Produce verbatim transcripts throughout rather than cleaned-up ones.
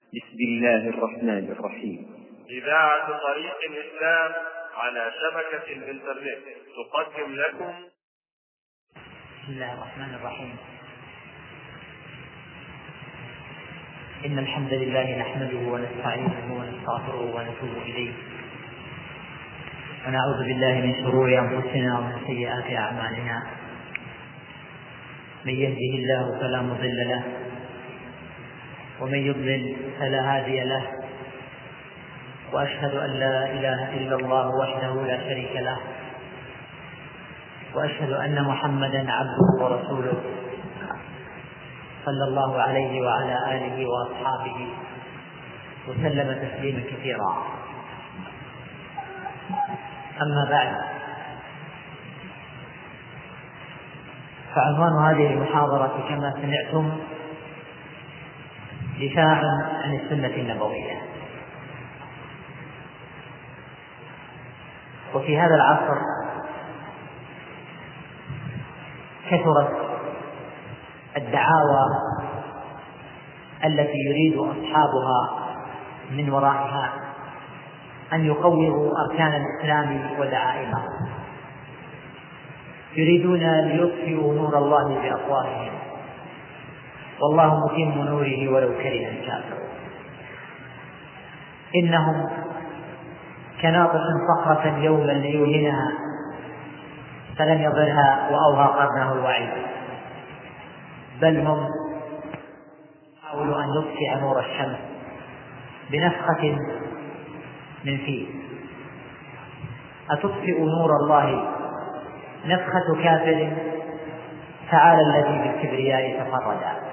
بسم الله الرحمن الرحيم. إذاعة طريق الإسلام على شبكة الإنترنت تقدم لكم. بسم الله الرحمن الرحيم. إن الحمد لله نحمده ونستعينه ونستغفره ونتوب إليه، ونعوذ بالله من شرور أنفسنا ومن سيئات أعمالنا. من يهده الله فلا مضل له، ومن يضلل فلا هادي له، وأشهد أن لا إله إلا الله وحده لا شريك له، وأشهد أن محمدا عبده ورسوله صلى الله عليه وعلى آله وأصحابه وسلم تسليما كثيرا. أما بعد، فعنوان هذه المحاضرة كما سمعتم دفاع عن السنة النبوية. وفي هذا العصر كثرت الدعاوى التي يريد أصحابها من ورائها أن يقوضوا أركان الإسلام ودعائمه، يريدون ليطفئوا نور الله بأفواههم، والله متم نوره ولو كره الكافرون. إنهم كناطح صخرة يوما ليوهنها فلم يضرها وأوهى قرنه الوعيد، بل هم حاولوا أن يطفئ نور الشمس بنفخة من فيه. أتطفئ نور الله نفخة كافر؟ تعالى الذي بالكبرياء تفردا.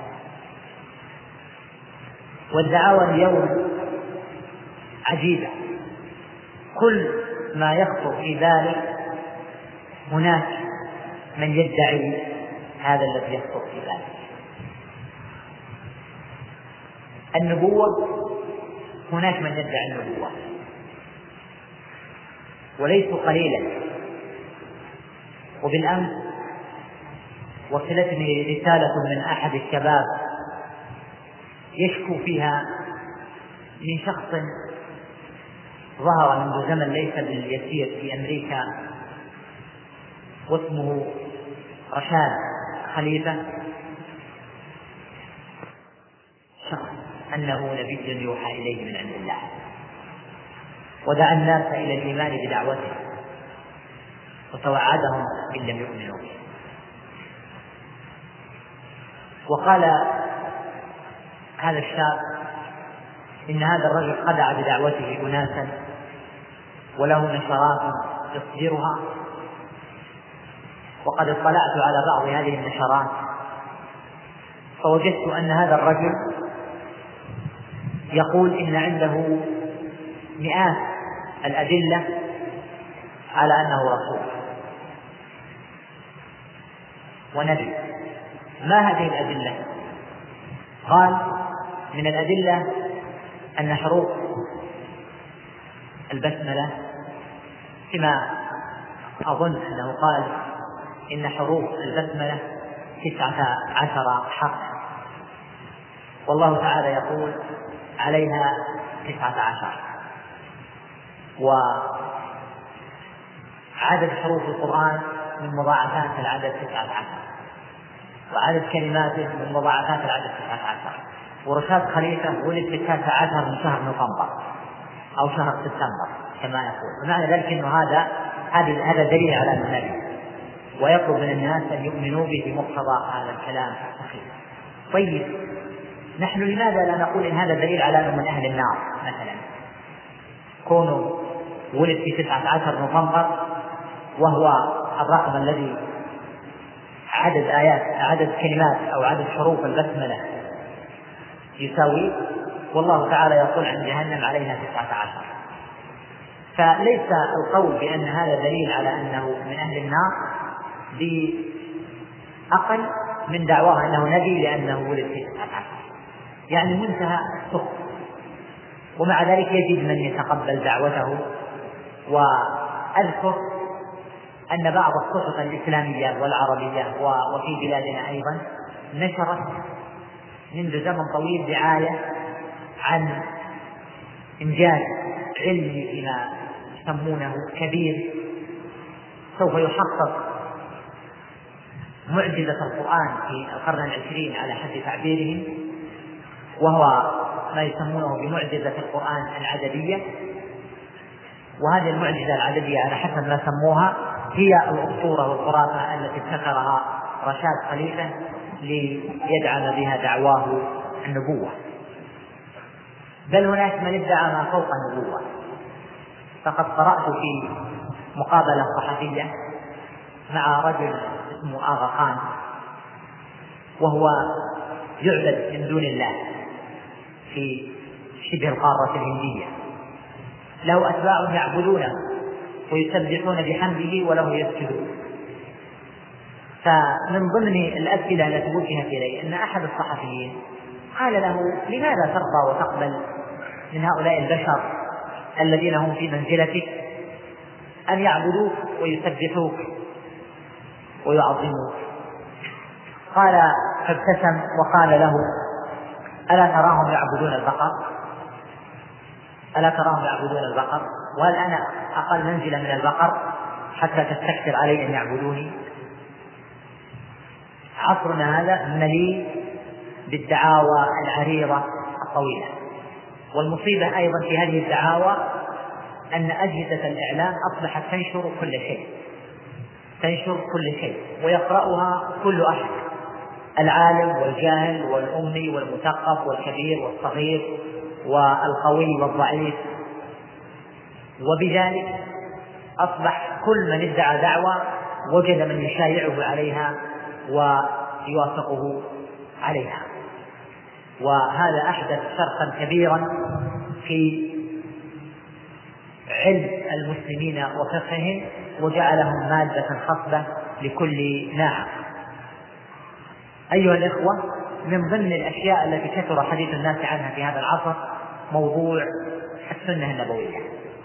والدعاوى اليوم عجيبة، كل ما يخطر في ذلك هناك من يدعي هذا الذي يخطر في ذلك. النبوة، هناك من يدعي النبوة وليسوا قليلا. وبالأمس وصلتني رسالة من أحد الشباب يشكو فيها من شخص ظهر منذ زمن ليس باليسير في أمريكا، واسمه رشاد خليفة، شخص أنه نبي يوحى إليه من عند الله، ودعا الناس إلى الإيمان بدعوته وتوعدهم إن لم يؤمنوا به. وقال هذا الشاب إن هذا الرجل خدع بدعوته أناسا وله نشرات يصدرها، وقد اطلعت على بعض هذه النشرات فوجدت أن هذا الرجل يقول إن عنده مئات الأدلة على أنه رسول ونبي. ما هذه الأدلة؟ قال من الأدلة أن حروف البسملة، كما أظن أنه قال إن حروف البسملة تسعة عشر حرفا، والله تعالى يقول عليها تسعة عشر، وعدد حروف القرآن من مضاعفات العدد تسعة عشر، وعدد كلماته من مضاعفات العدد تسعة عشر. ورشاد خليفة ولد في التاسع عشر من شهر نوفمبر أو شهر سبتمبر كما يقول. ومعنى ذلك أنه هذا هذا دليل على النبي، ويطلب من الناس أن يؤمنوا به بمقتضى هذا الكلام الصحيح. طيب، نحن لماذا لا نقول إن هذا دليل على أنه من أهل النار مثلا؟ كونه ولد في تسعة عشر نوفمبر وهو الرقم الذي عدد آيات عدد كلمات أو عدد حروف البسملة يساوي، والله تعالى يقول عن جهنم عليها تسعة عشر. فليس القول بأن هذا دليل على أنه من أهل النار بأقل من دعواه أنه نبي لأنه ولد في تسعة عشر، يعني منتهى السخط. ومع ذلك يجد من يتقبل دعوته. وأذكر أن بعض الصحف الإسلامية والعربية وفي بلادنا أيضا نشرت منذ زمن طويل دعاية عن إنجاز علمي فيما يسمونه كبير سوف يحقق معجزة القرآن في القرن العشرين على حد تعبيرهم، وهو ما يسمونه بمعجزة القرآن العددية. وهذه المعجزة العددية على حسب ما سموها هي الأسطورة والخرافة التي ابتكرها رشاد خليفة ليدعم بها دعواه النبوة. بل هناك من ادعى ما فوق النبوة. فقد قرأت في مقابلة صحفية مع رجل اسمه آغا خان، وهو يعبد من دون الله في شبه القارة الهندية، له أتباع يعبدونه ويسبحون بحمده وله يسجدون. فمن ضمن الأسئلة التي وجهت إليه أن أحد الصحفيين قال له: لماذا ترضى وتقبل من هؤلاء البشر الذين هم في منزلتك أن يعبدوك ويسبحوك ويعظموك؟ قال فابتسم وقال له: ألا تراهم يعبدون البقر؟ ألا تراهم يعبدون البقر؟ وهل أنا أقل منزلة من البقر حتى تستكثر علي أن يعبدوني؟ عصرنا هذا مليء بالدعاوى العريضة الطويلة، والمصيبة أيضا في هذه الدعاوى أن أجهزة الإعلام أصبحت تنشر كل شيء، تنشر كل شيء ويقرأها كل أحد، العالم والجاهل والأمي والمثقف والكبير والصغير والقوي والضعيف. وبذلك أصبح كل من ادعى دعوة وجد من يشايعه عليها ويوافقه عليها. وهذا أحدث فرقا كبيرا في علم المسلمين وفقههم، وجعلهم مادة خصبة لكل ناعق. أيها الإخوة، من ضمن الأشياء التي كثر حديث الناس عنها في هذا العصر موضوع السنة النبوية.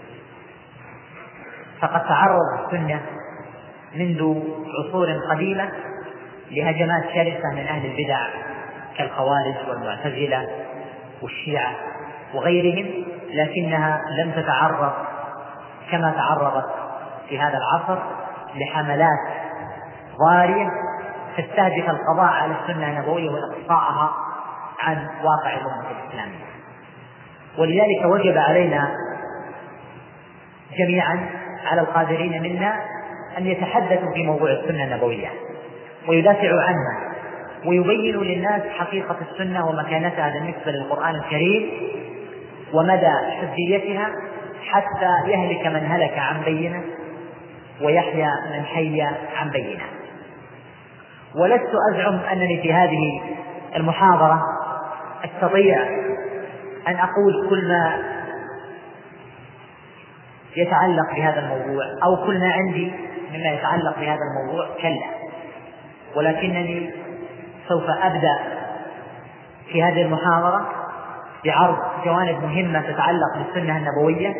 فقد تعرض السنة منذ عصور قديمة لهجمات شرسة من أهل البدع كالخوارج والمعتزلة والشيعة وغيرهم، لكنها لم تتعرض كما تعرضت في هذا العصر لحملات ضارية تستهدف القضاء على السنة النبوية وإقصاءها عن واقع الأمة الإسلامية. ولذلك وجب علينا جميعا على القادرين منا أن يتحدثوا في موضوع السنة النبوية ويدافعوا عنها ويبينوا للناس حقيقة السنة ومكانتها بالنسبة للقرآن الكريم ومدى حجيتها، حتى يهلك من هلك عن بينة ويحيى من حي عن بينة. ولست أزعم أنني في هذه المحاضرة أستطيع أن أقول كل ما يتعلق بهذا الموضوع أو كل ما عندي مما يتعلق بهذا الموضوع، كلا، ولكنني سوف أبدأ في هذه المحاضرة بعرض جوانب مهمة تتعلق بالسنة النبوية،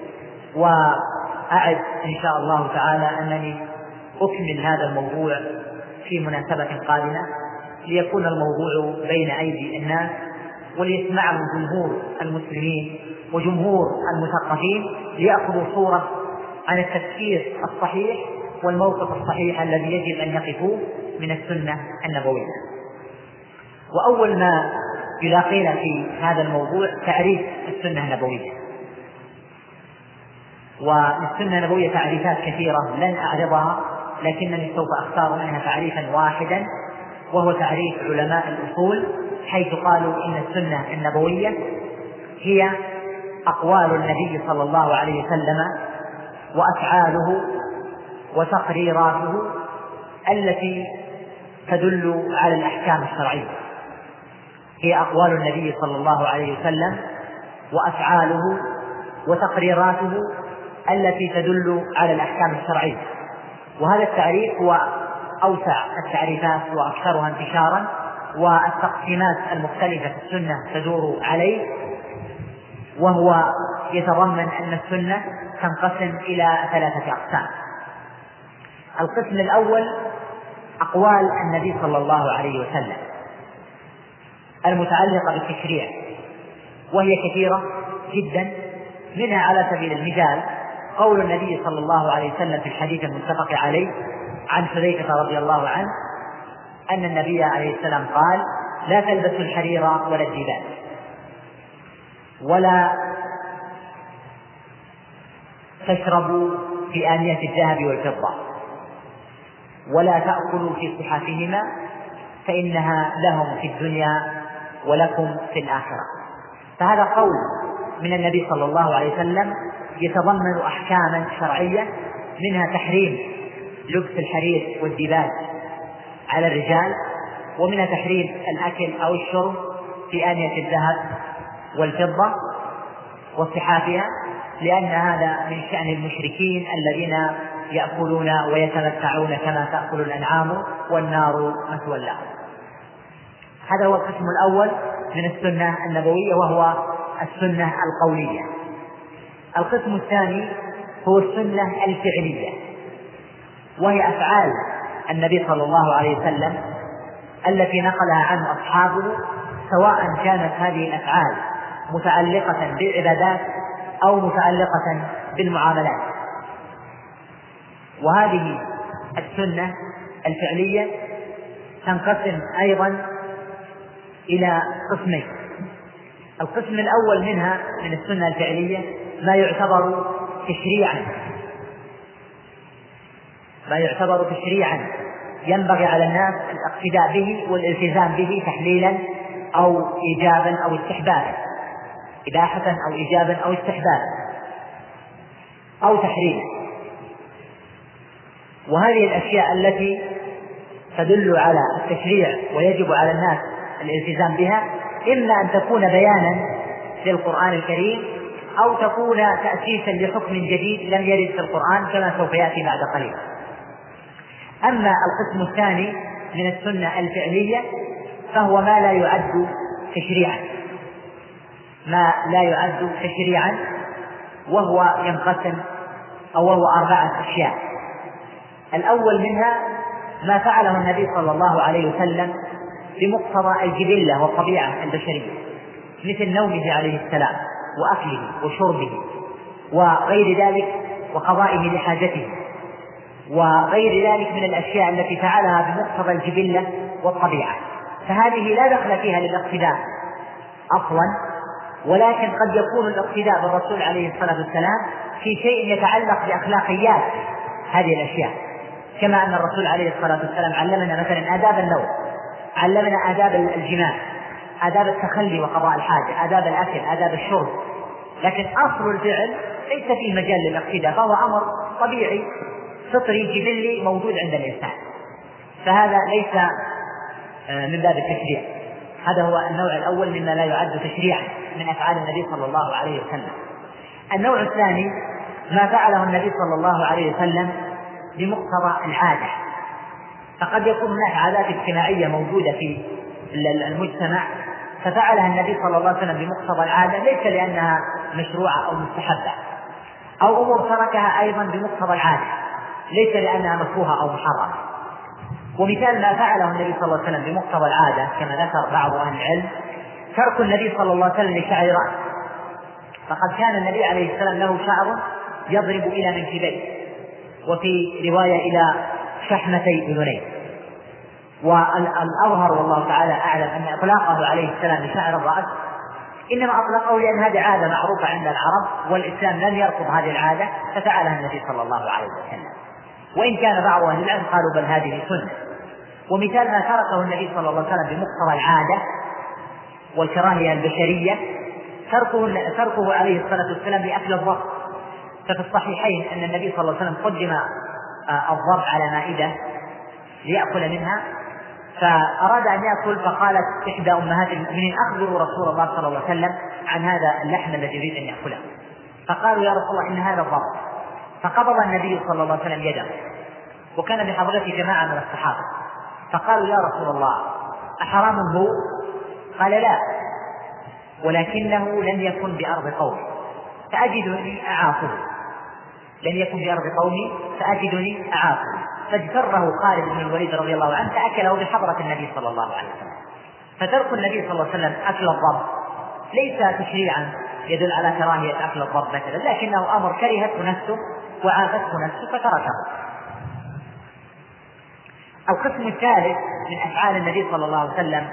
وأعد إن شاء الله تعالى أنني أكمل هذا الموضوع في مناسبة قادمة ليكون الموضوع بين أيدي الناس وليسمعه جمهور المسلمين وجمهور المثقفين ليأخذوا صورة عن التفكير الصحيح والموقف الصحيح الذي يجب أن يقفوا من السنة النبوية. وأول ما يلاقينا في هذا الموضوع تعريف السنة النبوية. والسنة النبوية تعريفات كثيرة لن أعرضها، لكنني سوف أختار منها تعريفا واحدا، وهو تعريف علماء الأصول، حيث قالوا إن السنة النبوية هي أقوال النبي صلى الله عليه وسلم وأفعاله وتقريراته التي تدل على الأحكام الشرعية. هي أقوال النبي صلى الله عليه وسلم وأفعاله وتقريراته التي تدل على الأحكام الشرعية. وهذا التعريف هو أوسع التعريفات وأكثرها انتشارا، والتقسيمات المختلفة في السنة تدور عليه، وهو يتضمن أن السنة تنقسم إلى ثلاثة أقسام. القسم الأول أقوال النبي صلى الله عليه وسلم المتعلقة بالتشريع، وهي كثيرة جدا. منها على سبيل المثال قول النبي صلى الله عليه وسلم في الحديث المتفق عليه عن حذيفة رضي الله عنه أن النبي عليه السلام قال: لا تلبسوا الحرير ولا الديباج، ولا تشربوا في آنية الذهب والفضة، ولا تأكلوا في صحافهما فإنها لهم في الدنيا ولكم في الآخرة. فهذا قول من النبي صلى الله عليه وسلم يتضمن أحكاما شرعية، منها تحريم لبس الحرير والديباج على الرجال، ومنها تحريم الأكل أو الشرب في آنية الذهب والفضة وصحافها، لأن هذا من شأن المشركين الذين يأكلون ويتمتعون كما تأكل الأنعام والنار مثوى لهم. هذا هو القسم الأول من السنة النبوية، وهو السنة القولية. القسم الثاني هو السنة الفعلية، وهي أفعال النبي صلى الله عليه وسلم التي نقلها عنه أصحابه، سواء كانت هذه الأفعال متعلقة بالعبادات أو متعلقة بالمعاملات. وهذه السنة الفعلية تنقسم أيضا إلى قسمين. القسم الأول منها من السنة الفعلية ما يعتبر تشريعا ما يعتبر تشريعا ينبغي على الناس الاقتداء به والالتزام به تحليلا أو إيجابا أو استحبابا، إباحة أو إيجابا أو استحبابا أو تحريما. وهذه الأشياء التي تدل على التشريع ويجب على الناس الالتزام بها إما أن تكون بيانا للقرآن الكريم أو تكون تأسيسا لحكم جديد لم يرد في القرآن كما سوف يأتي بعد قليل. أما القسم الثاني من السنة الفعلية فهو ما لا يعد تشريعا ما لا يعد تشريعا وهو ينقسم أو وهو أربعة أشياء. الأول منها ما فعله النبي صلى الله عليه وسلم بمقتضى الجبلة والطبيعة البشرية، مثل نومه عليه السلام وأكله وشربه وغير ذلك وقضائه لحاجته وغير ذلك من الأشياء التي فعلها بمقتضى الجبلة والطبيعة، فهذه لا دخل فيها للاقتداء أصلا، ولكن قد يكون الاقتداء بالرسول عليه الصلاة والسلام في شيء يتعلق بأخلاقيات هذه الأشياء، كما أن الرسول عليه الصلاة والسلام علمنا مثلا آداب النوم، علمنا آداب الجماع، آداب التخلي وقضاء الحاجة، آداب الأكل، آداب الشرب، لكن أصل الفعل ليس فيه مجال للاقتداء، فهو أمر طبيعي فطري جبلي موجود عند الإنسان، فهذا ليس من باب التشريع. هذا هو النوع الأول مما لا يعد تشريعا من أفعال النبي صلى الله عليه وسلم. النوع الثاني ما فعله النبي صلى الله عليه وسلم بمقتضى العادة، فقد يكون هناك عادات اجتماعية موجودة في المجتمع ففعلها النبي صلى الله عليه وسلم بمقتضى العادة، ليس لأنها مشروعة أو مستحبة، أو أمور تركها أيضا بمقتضى العادة ليس لأنها مكروهة أو محرمة. ومثال ما فعله النبي صلى الله عليه وسلم بمقتضى العادة كما ذكر بعض أهل العلم ترك النبي صلى الله عليه وسلم لشعر رأس، فقد كان النبي عليه السلام له شعر يضرب إلى منكبيه، وفي رواية إلى شحمتي أذنيه. والأظهر والله تعالى أعلم أن إطلاقه عليه السلام لشعر الرأس إنما أطلقه لأن هذه عادة معروفة عند العرب، والإسلام لم يرفض هذه العادة ففعلها النبي صلى الله عليه وسلم، وإن كان بعض أهل العلم قالوا بل هذه سنة. ومثال ما تركه النبي صلى الله عليه وسلم بمقتضى العادة والكراهية البشرية تركه, تركه عليه الصلاة والسلام لأكل الضب. ففي الصحيحين أن النبي صلى الله عليه وسلم قدم الضب على مائدة ليأكل منها، فأراد أن يأكل فقالت إحدى أمهات المؤمنين أخبروا رسول الله صلى الله عليه وسلم عن هذا اللحم الذي يريد أن يأكله، فقالوا يا رسول الله إن هذا الضب، فقبض النبي صلى الله عليه وسلم يده، وكان بحضرته جماعة من الصحابة، فقالوا يا رسول الله أحرام هو؟ قال لا، ولكنه لم يكن بأرض قومي فأجدني أعافه لم يكن بأرض قومي فأجدني أعافه فاجتره خالد بن الوليد رضي الله عنه فأكله بحضرة النبي صلى الله عليه وسلم. فترك النبي صلى الله عليه وسلم أكل الضب ليس تشريعا يدل على كراهية أكل الضب مثلا، لكنه أمر كرهته نفسه وعافته نفسه فتركه. القسم الثالث من أفعال النبي صلى الله عليه وسلم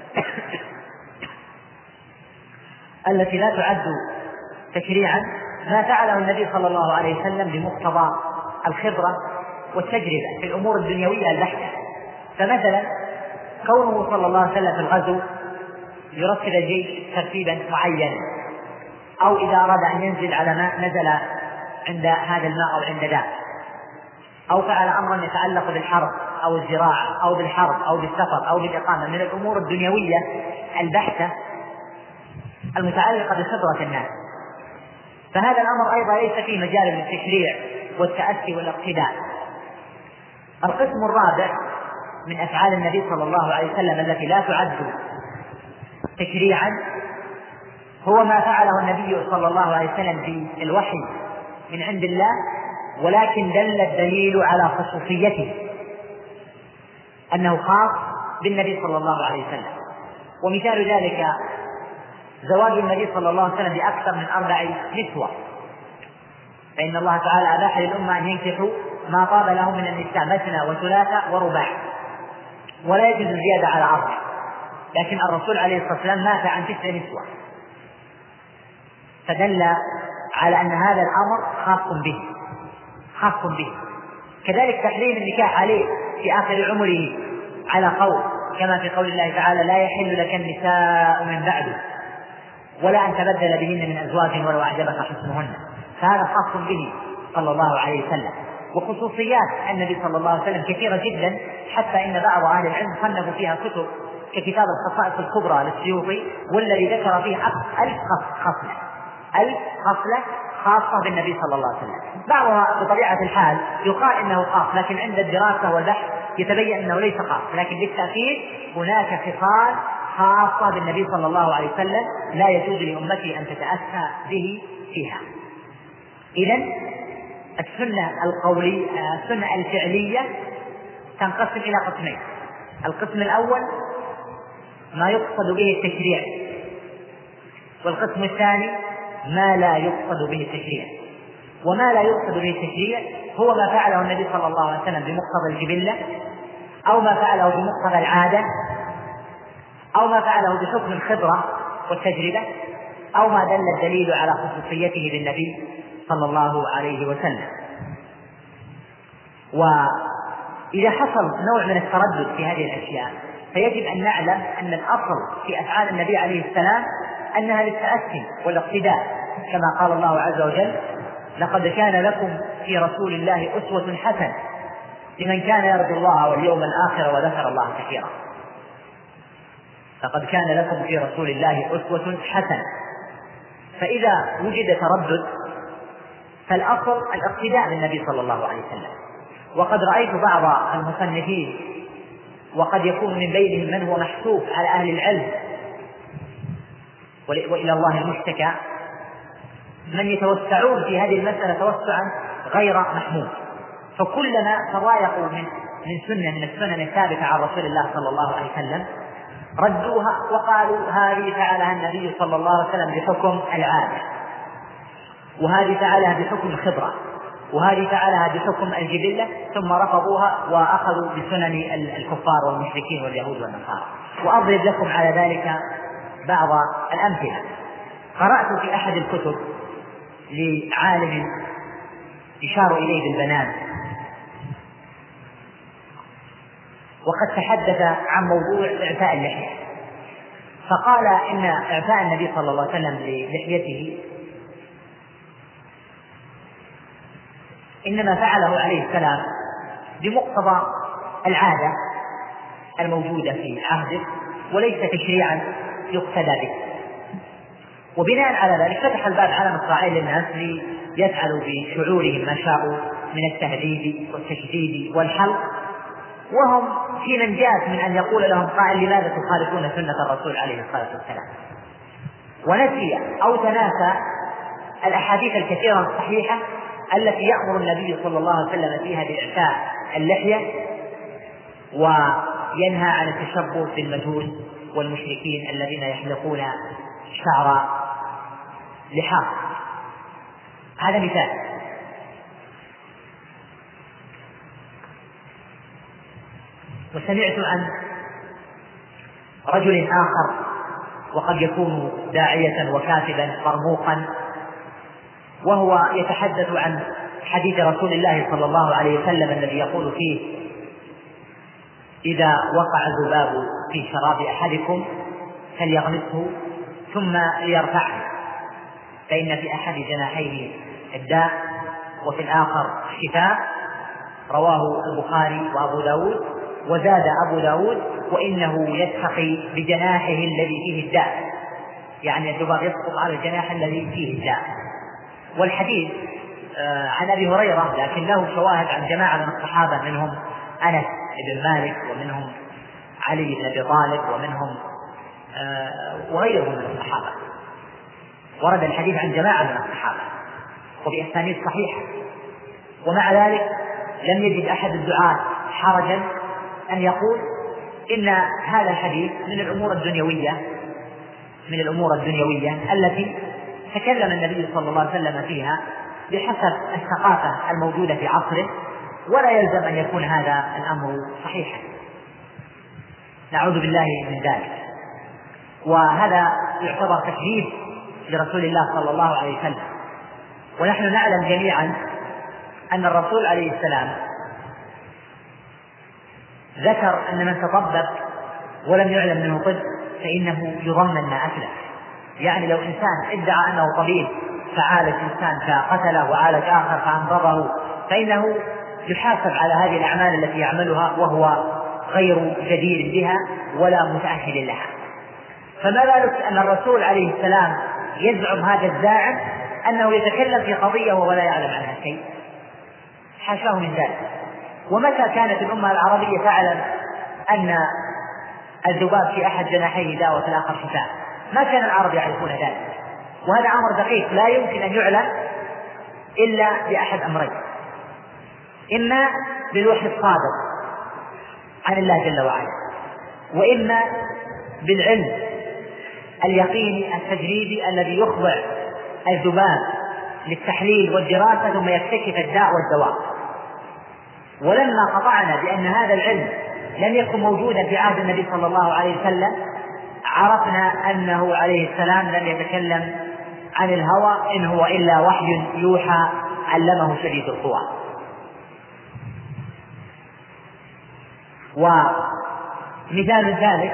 التي لا تعد تشريعا ما فعله النبي صلى الله عليه وسلم بمقتضى الخبرة والتجربة في الأمور الدنيوية البحتة. فمثلا كونه صلى الله عليه وسلم في الغزو يرتب الجيش ترتيبا معينا، أو إذا أراد أن ينزل على ماء نزل عند هذا الماء أو عند ذاك، أو فعل أمرا يتعلق بالحرب أو الزراعة أو بالحرب أو بالسفر أو بالإقامة من الأمور الدنيوية البحتة المتعلقة بخبرة الناس، فهذا الأمر أيضا ليس فيه مجال للتشريع والتأسي والاقتداء. القسم الرابع من أفعال النبي صلى الله عليه وسلم التي لا تعد تشريعا هو ما فعله النبي صلى الله عليه وسلم في الوحي من عند الله، ولكن دل الدليل على خصوصيته أنه خاص بالنبي صلى الله عليه وسلم. ومثال ذلك زواج النبي صلى الله عليه وسلم بأكثر من أربع نسوة، فإن الله تعالى أباح للأمة أن ينكحوا ما طاب لهم من النساء مثنى وثلاثة ورباع، ولا يجوز الزيادة على أربع، لكن الرسول عليه الصلاة والسلام مات عن تسع نسوة، فدل على أن هذا الأمر خاص به خاص به. كذلك تحريم النكاح عليه في آخر عمره على قول كما في قول الله تعالى لا يحل لك النساء من بعده ولا أن تبدل بهن من أزواج ولو أعجبك حسنهن، فهذا خاص به صلى الله عليه وسلم. وخصوصيات النبي صلى الله عليه وسلم كثيرة جدا، حتى إن بعض أهل العلم صنفوا فيها كتب ككتاب الخصائص الكبرى للسيوطي، والذي ذكر فيه ألف خصلة ألف خصلة خاصة بالنبي صلى الله عليه وسلم. بعضها بطبيعة الحال يقال إنه خاص، لكن عند الدراسة والبحث يتبين أنه ليس خاص، لكن بالتأكيد هناك خصال خاصة بالنبي صلى الله عليه وسلم لا يجوز لأمتي أن تتأسى به فيها. إذن السنة القولية السنة الفعلية تنقسم إلى قسمين. القسم الأول ما يقصد به التشريع، والقسم الثاني ما لا يقصد به التشريع. وما لا يقصد به التشريع هو ما فعله النبي صلى الله عليه وسلم بمقتضى الجبلة، أو ما فعله بمقتضى العادة، أو ما فعله بحكم الخبرة والتجربة، أو ما دل الدليل على خصوصيته بالنبي صلى الله عليه وسلم. وإذا حصل نوع من التردد في هذه الأشياء فيجب أن نعلم أن الأصل في أفعال النبي عليه السلام أنها للتأسي والاقتداء، كما قال الله عز وجل لقد كان لكم في رسول الله أسوة حسنة لمن كان يرجو الله واليوم الآخر وذكر الله كثيرا. لقد كان لكم في رسول الله أسوة حسنة. فإذا وجد تردد فالأصل الاقتداء بالنبي صلى الله عليه وسلم. وقد رأيت بعض المصنفين وقد يكون من بينهم من هو محسوب على أهل العلم وإلى الله المشتكى من يتوسعون في هذه المسألة توسعا غير محمود، فكلما تضايقوا من من سنة من السنن الثابتة عن رسول الله صلى الله عليه وسلم ردوها وقالوا هذه فعلها النبي صلى الله عليه وسلم بحكم العادة، وهذه فعلها بحكم الخبرة، وهذه فعلها بحكم الجبلة، ثم رفضوها وأخذوا بسنن الكفار والمشركين واليهود والنصارى. وأضرب لكم على ذلك بعض الأمثلة. قرأت في أحد الكتب لعالم يشار إليه بالبنان، وقد تحدث عن موضوع إعفاء اللحية، فقال إن إعفاء النبي صلى الله عليه وسلم للحيته إنما فعله عليه السلام بمقتضى العادة الموجودة في عهده وليس تشريعا يقتدى به. وبناء على ذلك فتح الباب على مصراعين للناس ليفعلوا بشعورهم ما شاءوا من التهديد والتشديد والحلق، وهم في منجاة من أن يقول لهم قائل لماذا تخالفون سنة الرسول عليه الصلاة والسلام، ونسي أو تناسى الأحاديث الكثيرة الصحيحة التي يأمر النبي صلى الله عليه وسلم فيها بإعفاء اللحية وينهى عن التشبه بالمجوس والمشركين الذين يحلقون شعر لحاف. هذا مثال. وسمعت عن رجل آخر وقد يكون داعية وكاتبا مرموقا، وهو يتحدث عن حديث رسول الله صلى الله عليه وسلم الذي يقول فيه: إذا وقع الذباب في شراب أحدكم فليغمسه ثم ليرفعه، فإن في أحد جناحيه الداء وفي الآخر شفاء. رواه البخاري وأبو داود. وزاد أبو داود: وإنه يتقي بجناحه الذي فيه الداء، يعني الذباب يسقط على الجناح الذي فيه الداء. والحديث عن أبي هريرة لكن له شواهد عن جماعة من الصحابة، منهم أنس بن مالك، ومنهم علي بن أبي طالب، ومنهم وغيرهم من الصحابة. ورد الحديث عن جماعة من الصحابة وبأسانيد صحيحة، ومع ذلك لم يجد أحد الدعاة حرجا أن يقول إن هذا الحديث من الأمور الدنيوية من الأمور الدنيوية التي تكلم النبي صلى الله عليه وسلم فيها بحسب الثقافة الموجودة في عصره، ولا يلزم أن يكون هذا الأمر صحيحا. نعوذ بالله من ذلك. وهذا يعتبر تكذيب لرسول الله صلى الله عليه وسلم. ونحن نعلم جميعا أن الرسول عليه السلام ذكر أن من تطبب ولم يعلم منه طب فإنه يضمن ما أسلف. يعني لو إنسان ادعى أنه طبيب فعالج إنسان فقتله وعالج آخر فأمرضه، فإنه يحاسب على هذه الأعمال التي يعملها وهو غير جدير بها ولا متأهل لها. فما بالك أن الرسول عليه السلام يزعم هذا الزاعم أنه يتكلم في قضية وهو لا يعلم عنها شيء؟ حاشاه من ذلك. ومتى كانت الأمة العربية تعلم أن الذباب في أحد جناحيه داء وفي الآخر شفاء؟ ما كان العرب يعرفون ذلك. وهذا أمر دقيق لا يمكن أن يعلم إلا بأحد أمرين: إما بالوحي الصادق عن الله جل وعلا، وإما بالعلم اليقيني التجريبي الذي يخضع الذباب للتحليل والدراسة ثم يكتشف الداء والدواء. ولما قطعنا بأن هذا العلم لم يكن موجودا في عهد النبي صلى الله عليه وسلم، عرفنا أنه عليه السلام لم يتكلم عن الهوى، إن هو إلا وحي يوحى علمه شديد القوى. ومثال ذلك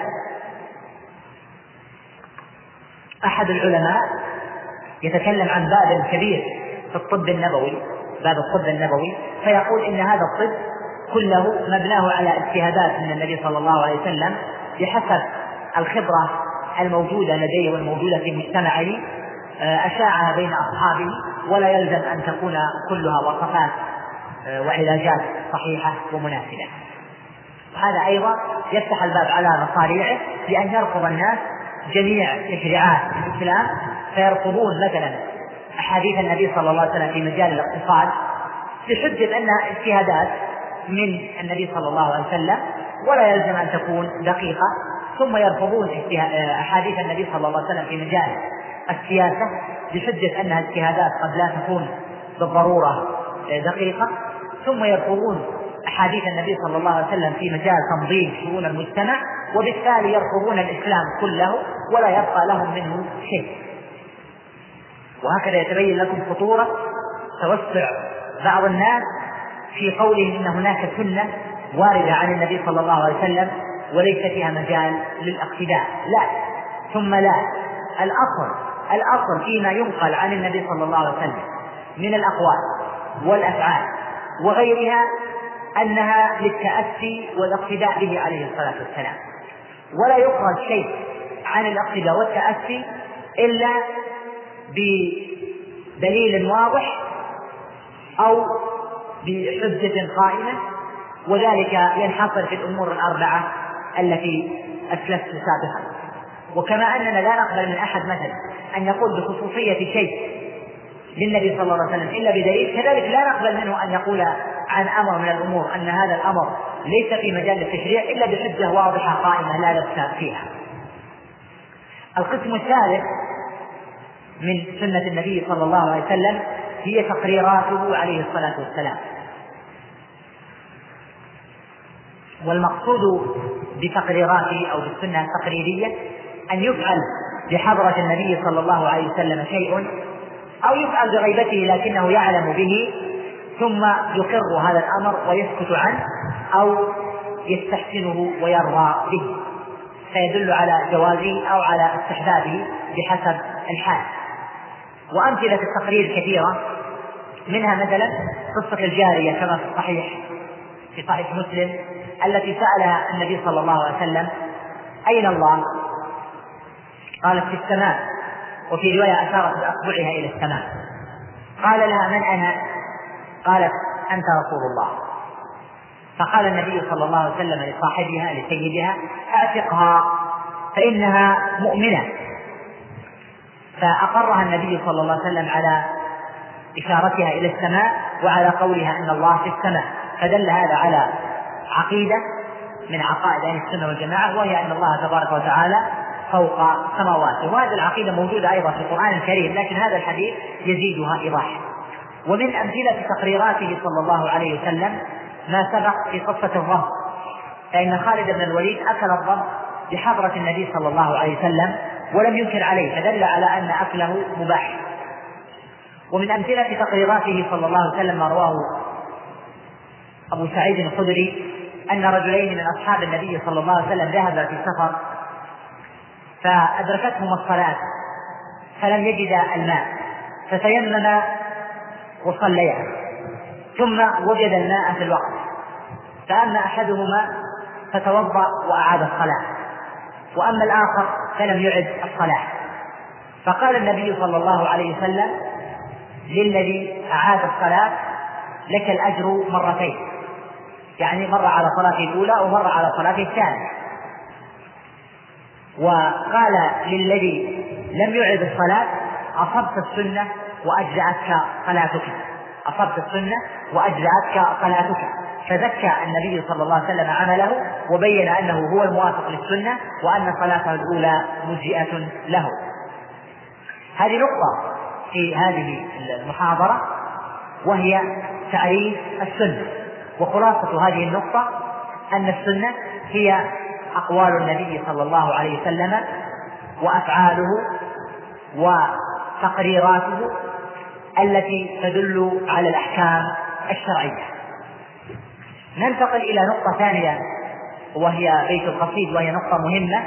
أحد العلماء يتكلم عن باب كبير في الطب النبوي، باب الطب النبوي، فيقول إن هذا الطب كله مبناه على اجتهادات من النبي صلى الله عليه وسلم بحسب الخبرة الموجودة لديه والموجودة في مجتمعه، أشاعها بين أصحابه، ولا يلزم أن تكون كلها وصفات وعلاجات صحيحة ومناسبة. هذا أيضا يفتح الباب على مصاريعه بأن يرفض الناس جميع تشريعات الإسلام، فيرفضون مثلا أحاديث النبي صلى الله عليه وسلم في مجال الاقتصاد بحجة أنها اجتهادات من النبي صلى الله عليه وسلم ولا يلزم أن تكون دقيقة، ثم يرفضون أحاديث النبي صلى الله عليه وسلم في مجال السياسة بحجة أنها اجتهادات قد لا تكون بالضرورة دقيقة، ثم يرفضون أحاديث النبي صلى الله عليه وسلم في مجال تنظيم شؤون المجتمع، وبالتالي يرفضون الإسلام كله ولا يبقى لهم منه شيء. وهكذا يتبين لكم خطورة توسع بعض الناس في قوله إن هناك سنة واردة عن النبي صلى الله عليه وسلم وليس فيها مجال للاقتداء. لا، ثم لا، الأصل الأصل فيما ينقل عن النبي صلى الله عليه وسلم من الأقوال والأفعال وغيرها أنها للتأسي والاقتداء به عليه الصلاة والسلام، ولا يخرج شيء عن الاقتداء والتأسي إلا بدليل واضح أو بحجة قائمة، وذلك ينحصر في الأمور الأربعة التي أسلفت سابقا. وكما أننا لا نقبل من أحد مثلا أن يقول بخصوصية شيء للنبي صلى الله عليه وسلم إلا بدليل، كذلك لا نقبل منه أن يقول عن أمر من الأمور أن هذا الأمر ليس في مجال التشريع إلا بحجة واضحة قائمة لا لبس فيها. القسم الثالث من سنة النبي صلى الله عليه وسلم هي تقريراته عليه الصلاة والسلام. والمقصود بتقريراته أو بالسنة التقريرية أن يفعل بحضرة النبي صلى الله عليه وسلم شيء أو يفعل بغيبته لكنه يعلم به ثم يقر هذا الأمر ويسكت عنه أو يستحسنه ويرضى به، فيدل على جوازه أو على استحبابه بحسب الحال. وأمثلة التقرير كثيرة، منها مثلا قصة الجارية كما في الصحيح في صحيح مسلم التي سألها النبي صلى الله عليه وسلم أين الله؟ قالت في السماء، وفي رواية أشارت بأصبعها إلى السماء. قال لها من أنا؟ قالت أنت رسول الله. فقال النبي صلى الله عليه وسلم لصاحبها لسيدها أعتقها فإنها مؤمنة. فأقرها النبي صلى الله عليه وسلم على إشارتها إلى السماء وعلى قولها أن الله في السماء، فدل هذا على عقيدة من عقائد أهل السنة والجماعة، وهي أن الله تبارك وتعالى فوق سماواته. وهذه العقيدة موجودة أيضا في القرآن الكريم، لكن هذا الحديث يزيدها إيضاحا. ومن أمثلة تقريراته صلى الله عليه وسلم ما سبق في قصة الضب، فإن خالد بن الوليد أكل الضب بحضرة النبي صلى الله عليه وسلم ولم ينكر عليه، فدل على أن أكله مباح. ومن أمثلة تقريراته صلى الله عليه وسلم ما رواه أبو سعيد الخدري أن رجلين من أصحاب النبي صلى الله عليه وسلم ذهبا في سفر فأدركتهم الصلاة فلم يجدا الماء فتيمما وصليا، ثم وجد الماء في الوقت، فأما أحدهما فتوضأ وأعاد الصلاة، وأما الآخر فلم يعد الصلاة. فقال النبي صلى الله عليه وسلم للذي أعاد الصلاة لك الأجر مرتين، يعني مرة على صلاته الأولى ومرة على صلاته الثانية. وقال للذي لم يعد الصلاة أصبت السنة وأجزأتك صلاتك، أصبت السنة وأجزأتك صلاتك. فزكى النبي صلى الله عليه وسلم عمله وبين أنه هو الموافق للسنة وأن صلاته الأولى مجزئة له. هذه نقطة في هذه المحاضرة وهي تعريف السنة. وخلاصة هذه النقطة أن السنة هي أقوال النبي صلى الله عليه وسلم وأفعاله وتقريراته التي تدل على الأحكام الشرعية. ننتقل إلى نقطة ثانية وهي بيت القصيد، وهي نقطة مهمة،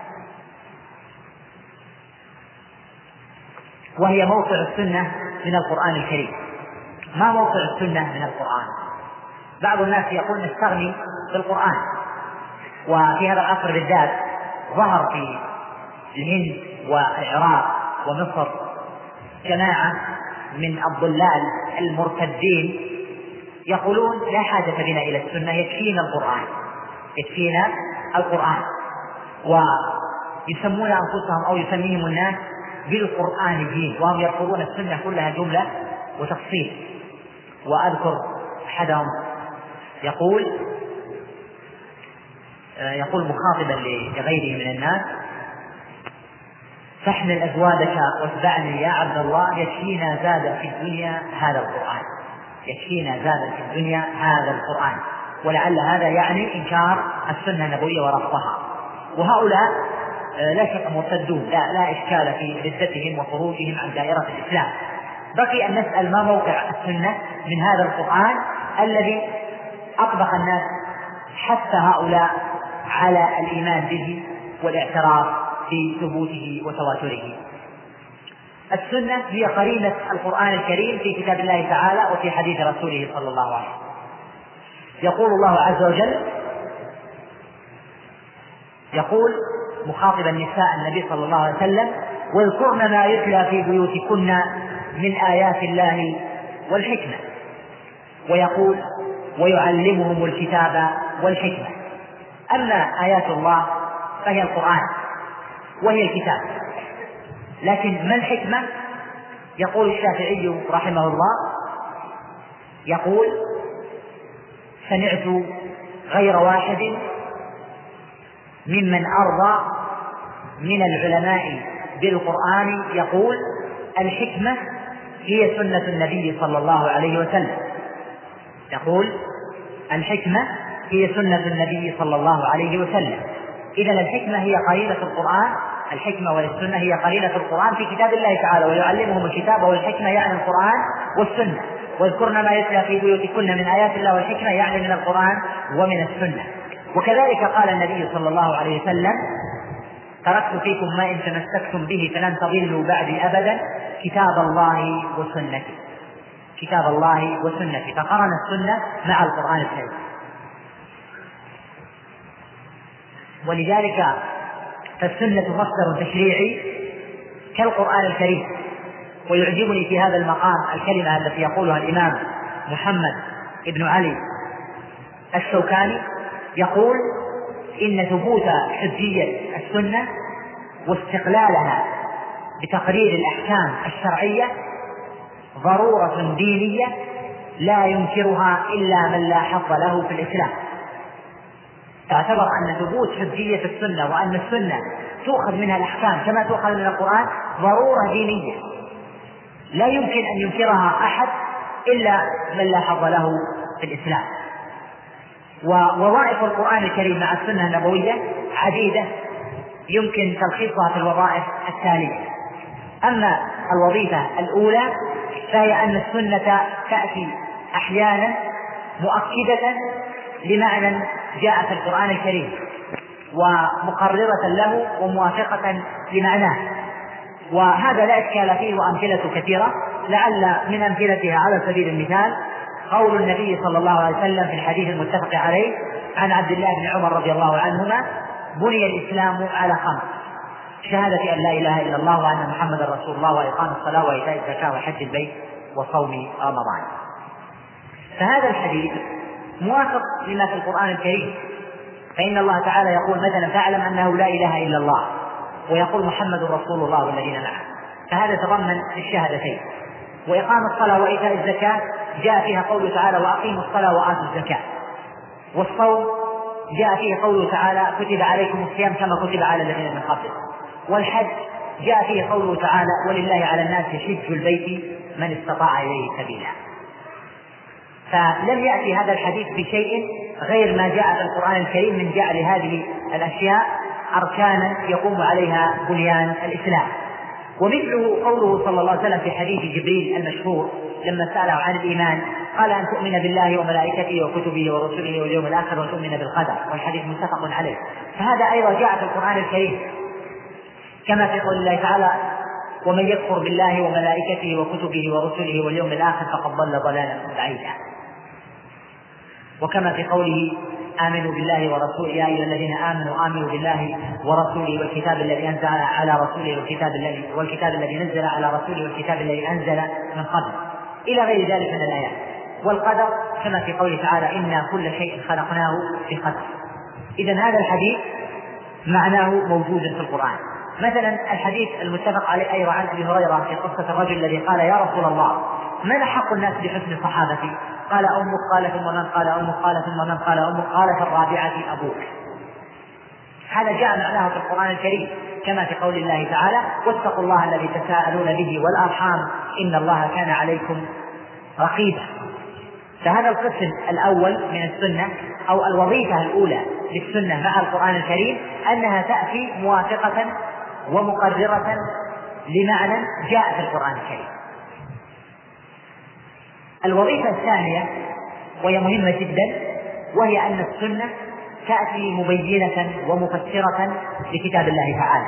وهي موقع السنة من القرآن الكريم. ما موقع السنة من القرآن؟ بعض الناس يقول نستغني بالقرآن، وفي هذا العصر بالذات ظهر في الهند والعراق ومصر جماعة من الضلال المرتدين يقولون لا حاجة بنا إلى السنة، يكفينا القرآن، يكفينا القرآن، ويسمون أنفسهم أو يسميهم الناس بالقرآنيين، وهم يرفضون السنة كلها جملة وتفصيل. وأذكر أحدهم يقول يقول مخاطبا لغيره من الناس: فاحمل أزوادك واتبعني يا عبد الله، يكفينا زاد في الدنيا هذا القرآن، يكفينا زاد في الدنيا هذا القرآن. ولعل هذا يعني إنكار السنة النبوية ورفضها. وهؤلاء لا شك مرتدون، لا, لا إشكال في ردتهم وخروجهم عن دائرة الإسلام. بقي أن نسأل ما موقع السنة من هذا القرآن الذي أطبق الناس حتى هؤلاء على الإيمان به والاعتراف بثبوته وتواتره. السنة هي قرينة القرآن الكريم في كتاب الله تعالى وفي حديث رسوله صلى الله عليه وسلم. يقول الله عز وجل، يقول مخاطبا نساء النبي صلى الله عليه وسلم: واذكرن ما يتلى في بيوتكن من آيات الله والحكمة. ويقول: ويعلمهم الكتاب والحكمة. أما آيات الله فهي القرآن وهي الكتاب. لكن ما الحكمة؟ يقول الشافعي رحمه الله، يقول: سمعت غير واحد ممن أرضى من العلماء بالقرآن يقول: الحكمة هي سنة النبي صلى الله عليه وسلم. يقول الحكمة هي سنة النبي صلى الله عليه وسلم. إذن الحكمة هي قرينة القرآن، الحكمة والسنة هي قرينة القرآن في كتاب الله تعالى، ويعلمهم الكتاب والحكمة يعني القرآن والسنة. واذكرن ما يتلى في بيوتكن من آيات الله والحكمة يعني من القرآن ومن السنة. وكذلك قال النبي صلى الله عليه وسلم: تركت فيكم ما إن تمسكتم به فلن تضلوا بعدي أبدا، كتاب الله وسنتي، كتاب الله وسنتي. فقرن السنة مع القرآن الكريم. ولذلك فالسنة مصدر تشريعي كالقرآن الكريم. ويعجبني في هذا المقام الكلمة التي يقولها الإمام محمد بن علي الشوكاني، يقول: إن ثبوت حجية السنة واستقلالها بتقرير الأحكام الشرعية ضرورة دينية لا ينكرها إلا من لا حظ له في الإسلام. تعتبر أن ثبوت حجية السنة وأن السنة تؤخذ منها الأحكام كما تؤخذ من القرآن ضرورة دينية لا يمكن أن ينكرها أحد إلا من لا حظ له في الإسلام. ووظائف القرآن الكريم مع السنة النبوية عديدة يمكن تلخيصها في الوظائف التالية. أما الوظيفة الأولى فهي أن السنة تأتي أحيانا مؤكدة لمعنى جاء في القرآن الكريم ومقررة له وموافقة لمعناه، وهذا لا إشكال فيه وأمثلة كثيرة. لعل من أمثلتها على سبيل المثال قول النبي صلى الله عليه وسلم في الحديث المتفق عليه عن عبد الله بن عمر رضي الله عنهما: بني الإسلام على خمس: شهادة أن لا إله إلا الله وأن محمدا رسول الله وإقام الصلاة وإيتاء الزكاة وحج البيت وصوم رمضان. فهذا الحديث موافق لما في القرآن الكريم، فإن الله تعالى يقول مثلا: فاعلم أنه لا إله إلا الله، ويقول محمد رسول الله والذين معه، فهذا تضمن الشهادتين. وإقام الصلاة وإيتاء الزكاة جاء فيها قوله تعالى: وأقيموا الصلاة وآتوا الزكاة. والصوم جاء فيه قوله تعالى: كتب عليكم الصيام كما كتب على الذين من قبلكم. والحج جاء فيه قوله تعالى: ولله على الناس حج البيت من استطاع إليه سبيلا. فلم يأتي هذا الحديث بشيء غير ما جاء في القرآن الكريم من جعل هذه الأشياء أركانا يقوم عليها بنيان الإسلام. ومثله قوله صلى الله عليه وسلم في حديث جبريل المشهور لما سأله عن الإيمان قال: أن تؤمن بالله وملائكته وكتبه ورسله واليوم الآخر وتؤمن بالقدر، والحديث متفق عليه. فهذا أيضا جاء في القرآن الكريم، كما في قول الله تعالى: ومن يكفر بالله وملائكته وكتبه ورسله واليوم الآخر فقد ضل ضلالا بعيدا. وكما في قوله: آمنوا بالله ورسوله يا أيها الذين آمنوا آمنوا بالله ورسوله والكتاب الذي أنزل على رسوله والكتاب الذي والكتاب الذي نزل على رسوله والكتاب الذي أنزل من قبل، إلى غير ذلك من الآيات. والقدر كما في قوله تعالى: إنا كل شيء خلقناه بقدر. إذن هذا الحديث معناه موجود في القرآن. مثلا الحديث المتفق عليه أيضا عن أبي هريرة في قصة الرجل الذي قال: يا رسول الله، من أحق الناس بحسن صحابتي؟ قال: أمك. قال: ثم من؟ قال: أمك. قال: ثم من؟ قال: أمك. قال: فالرابعة أبوك. هذا جاء معناه في القرآن الكريم، كما في قول الله تعالى: واتقوا الله الذي تساءلون به والأرحام إن الله كان عليكم رقيبا. فهذا القسم الأول من السنة أو الوظيفة الأولى للسنة مع القرآن الكريم أنها تأتي موافقة ومقررة لمعنى جاء في القرآن الكريم. الوظيفة الثانية وهي مهمة جدا، وهي أن السنة تأتي مبينة ومفسرة لكتاب الله تعالى.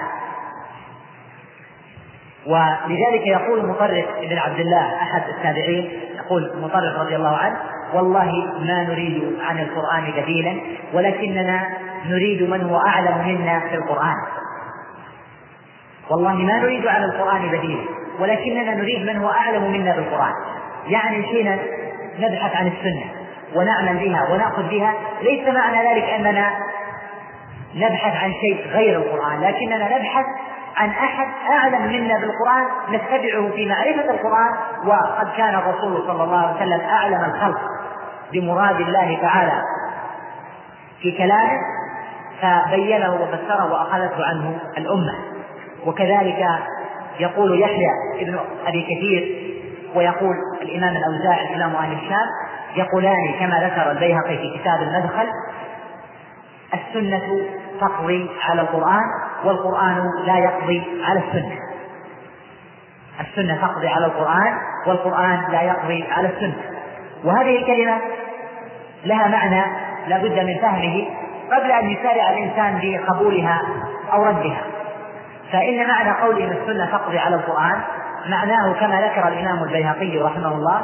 ولذلك يقول مطرف ابن عبد الله أحد التابعين، يقول مطرف رضي الله عنه: والله ما نريد عن القرآن بديلا، ولكننا نريد من هو أعلم منا في القرآن. والله ما نريد عن القرآن بديلا، ولكننا نريد من هو أعلم منا بالقرآن. يعني حين نبحث عن السنة ونعمل بها ونأخذ بها، ليس معنى ذلك أننا نبحث عن شيء غير القرآن، لكننا نبحث عن أحد أعلم منا بالقرآن نتبعه في معرفة القرآن. وقد كان الرسول صلى الله عليه وسلم أعلم الخلق بمراد الله تعالى في كلامه، فبينه وفسره وأخذته عنه الأمة. وكذلك يقول يحيى ابن أبي كثير ويقول الإمام الأوزاعي الإمام أهل الشام يقولان كما ذكر البيهقي في كتاب المدخل: السنة تقضي على القرآن والقرآن لا يقضي على السنة. السنة تقضي على القرآن والقرآن لا يقضي على السنة. وهذه الكلمة لها معنى لا بد من فهمه قبل أن يسارع الإنسان بقبولها أو ردها. فإن معنى قول إن السنة تقضي على القرآن معناه كما ذكر الإمام البيهقي رحمه الله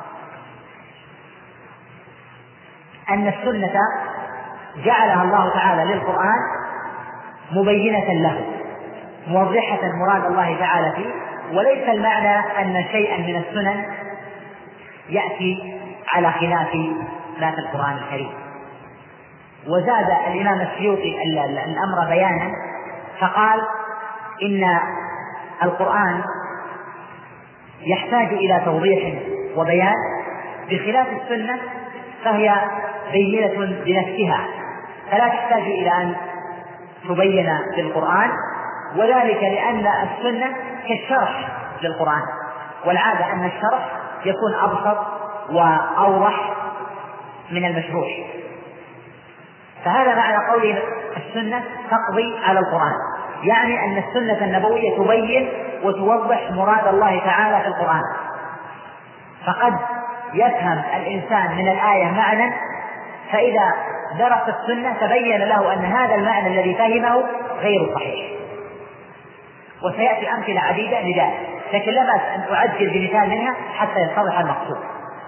أن السنة جعلها الله تعالى للقرآن مبينة له موضحة مراد الله تعالى فيه، وليس المعنى أن شيئا من السنن يأتي على خلاف ما في القرآن الكريم. وزاد الإمام السيوطي الأمر بيانا فقال إن القرآن يحتاج إلى توضيح وبيان بخلاف السنة فهي بينة بنفسها فلا تحتاج إلى أن تبين للقرآن، وذلك لأن السنة كالشرح للقرآن، والعادة أن الشرح يكون أبسط وأوضح من المشروح. فهذا معنى قول السنة تقضي على القرآن، يعني أن السنة النبوية تبين وتوضح مراد الله تعالى في القرآن. فقد يفهم الإنسان من الآية معنى، فإذا درس السنة تبين له أن هذا المعنى الذي فهمه غير صحيح. وسيأتي أمثلة عديدة لذلك، لكن لا بأس أن أعجل بمثال منها حتى يتضح المقصود.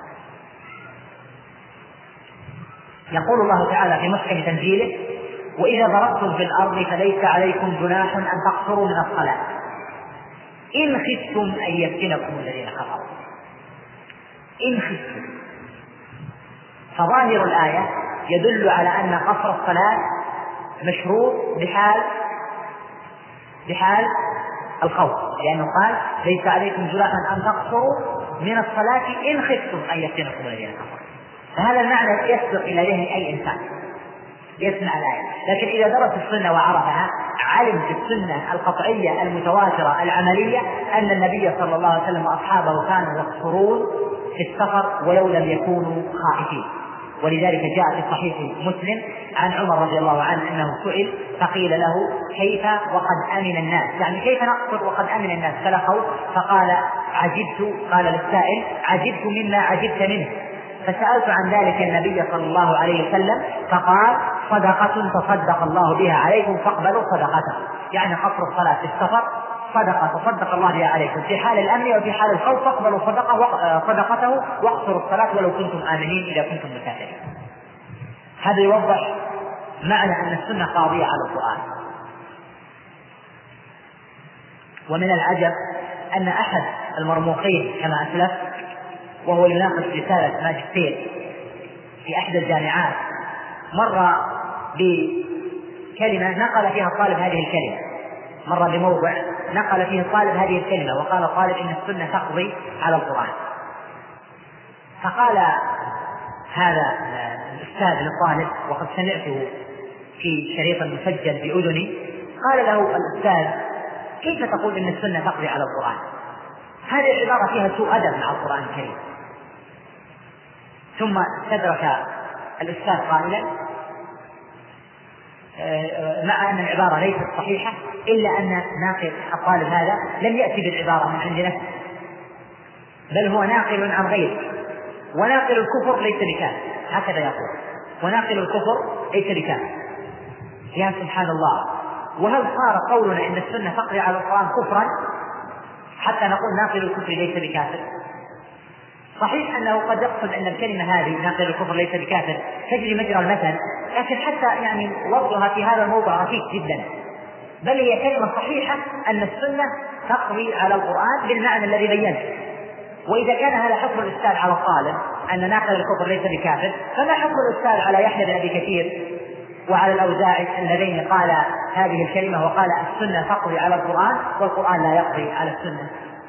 يقول الله تعالى في محكم تنزيله: وإذا ضربتم في الأرض فليس عليكم جناح أن تقصروا من الصلاة إن خفتم أن يفتنكم الذين كفروا. إن خفتم، فظاهر الآية يدل على أن قصر الصلاة مشروع بحال بحال الخوف، لأنه قال: ليس عليكم جناح أن تقصروا من الصلاة إن خفتم أن يفتنكم الذين كفروا. فهذا المعنى يسبق إلى ذهن أي إنسان يسمع الآية، لكن إذا درس السنة وعرفها علم في السنة القطعية المتواترة العملية أن النبي صلى الله عليه وسلم وأصحابه كانوا يقصرون في السفر ولو لم يكونوا خائفين. ولذلك جاء في صحيح مسلم عن عمر رضي الله عنه أنه سئل فقيل له: كيف وقد أمن الناس؟ يعني كيف نقصر وقد أمن الناس فلا خوف؟ فقال: عجبت، قال للسائل: عجبت مما عجبت منه. فسألت عن ذلك النبي صلى الله عليه وسلم فقال: صدقة تصدق الله بها عليكم فاقبلوا صدقته. يعني قصر الصلاة في السفر صدقة تصدق الله بها عليكم في حال الأمن وفي حال الخوف، فاقبلوا صدقة صدقته واقصروا الصلاة ولو كنتم آمنين إذا كنتم مسافرين. هذا يوضح معنى أن السنة قاضية على القرآن. ومن العجب أن أحد المرموقين كما أسلف وهو يناقش رسالة ماجستير في إحدى الجامعات مر بكلمة نقل فيها الطالب هذه الكلمة، مر بموضع نقل فيه الطالب هذه الكلمة وقال الطالب إن السنة تقضي على القرآن. فقال هذا الأستاذ للطالب وقد سمعته في شريط مسجل بأذني، قال له الأستاذ: كيف تقول إن السنة تقضي على القرآن؟ هذه العبارة فيها سوء أدب مع القرآن الكريم. ثم استدرك الأستاذ قائلا: مع أن العبارة ليست صحيحة إلا أن ناقل الطالب هذا لم يأتي بالعبارة من عند نفسه، بل هو ناقل عن غيره، وناقل الكفر ليس بكافر، هكذا يقول: وناقل الكفر ليس بكافر. يا سبحان الله! وهل صار قولنا إن السنة تقضي على القرآن كفرا حتى نقول ناقل الكفر ليس بكافر؟ صحيح أنه قد يقصد أن الكلمة هذه ناقل الكفر ليس بكافر تجري مجرى المثل، لكن حتى يعني وضعها في هذا الموضع رفيق جدا، بل هي كلمة صحيحة أن السنة تقضي على القرآن بالمعنى الذي بينته. وإذا كان هذا حكم الأستاذ على الطالب أن ناقل الكفر ليس بكافر، فما حكم الأستاذ على يحيى بن أبي كثير وعلى الأوزاعي اللذين قال هذه الكلمة وقال السنة تقضي على القرآن والقرآن لا يقضي على السنة؟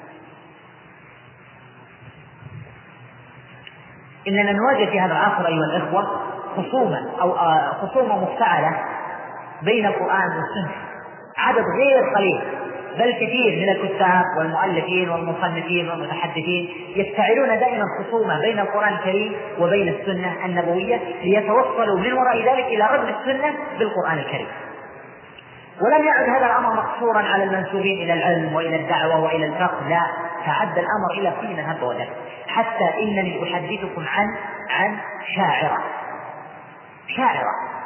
إننا نواجه في هذا العصر أيها الإخوة خصومة أو خصومة مفتعلة بين القرآن والسنة، عدد غير قليل بل كثير من الكتاب والمؤلفين والمصنفين والمتحدثين يفتعلون دائما خصومة بين القرآن الكريم وبين السنة النبوية ليتوصلوا من وراء ذلك إلى رد السنة بالقرآن الكريم. ولم يعد هذا الأمر مقصورا على المنسوبين إلى العلم وإلى الدعوة وإلى الفقه، لا، تعدى الأمر إلى كل من هب ودب، حتى إنني أحدثكم عن عن شاعرة شاعرة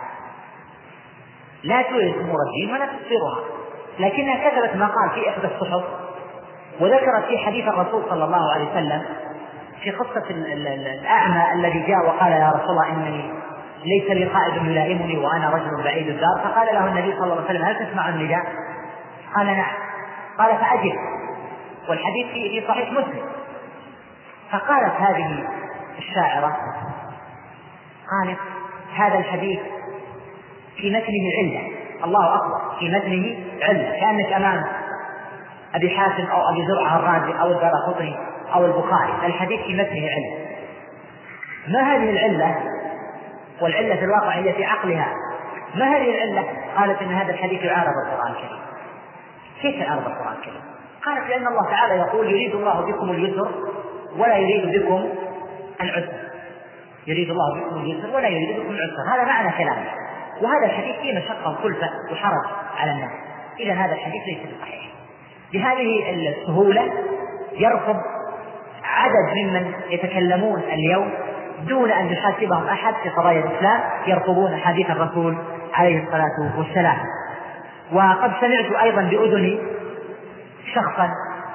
لا تورث أمور الدين ولا تفسرها، لكنها كتبت مقال في إحدى الصحف وذكرت في حديث الرسول صلى الله عليه وسلم في قصة الأعمى الذي جاء وقال يا رسول الله إنني ليس لي قائد يلائمني وأنا رجل بعيد الدار، فقال له النبي صلى الله عليه وسلم هل تسمع النداء؟ قال نعم. قال فأجب، والحديث في صحيح مسلم. فقالت هذه الشاعرة قالت هذا الحديث في متنه علة، الله أكبر، في متنه علة، كأنك أمام أبي حاتم أو أبي زرعة الرازي أو الدارقطني أو البخاري، الحديث في متنه علة. ما هذه العلة؟ والعلة في الواقع هي في عقلها. ما هذه العلة؟ قالت إن هذا الحديث يعارض القرآن الكريم. كيف يعارض القرآن الكريم؟ قالت لأن الله تعالى يقول يريد الله بكم اليسر ولا يريد بكم العسر، يريد الله بكم اليسر ولا يريد بكم العسر، هذا معنى كلامه، وهذا الحديث فيه مشقة وكلفة وحرج على الناس، إذا هذا الحديث ليس بصحيح. بهذه السهولة يرفض عدد ممن يتكلمون اليوم دون أن يحاسبهم أحد في قضايا الإسلام، يرفضون حديث الرسول عليه الصلاة والسلام. وقد سمعت أيضا بأذني شخصا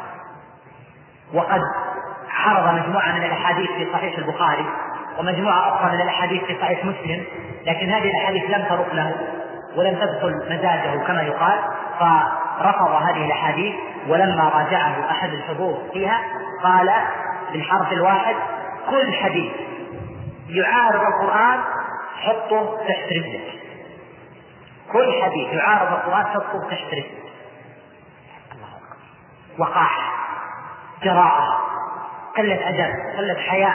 وقد عرض مجموعة من الأحاديث في صحيح البخاري ومجموعة أخرى من الأحاديث في صحيح مسلم، لكن هذه الأحاديث لم ترق له ولم تدخل مزاجه كما يقال، فرفض هذه الأحاديث. ولما راجعه أحد الحضور فيها قال بالحرف الواحد كل حديث يعارض القرآن حطه تحت رجلك، كل حديث يعارض القرآن حطه تحت رجلك. وقاحة، جراءة، قلة أدب، قلة حياء،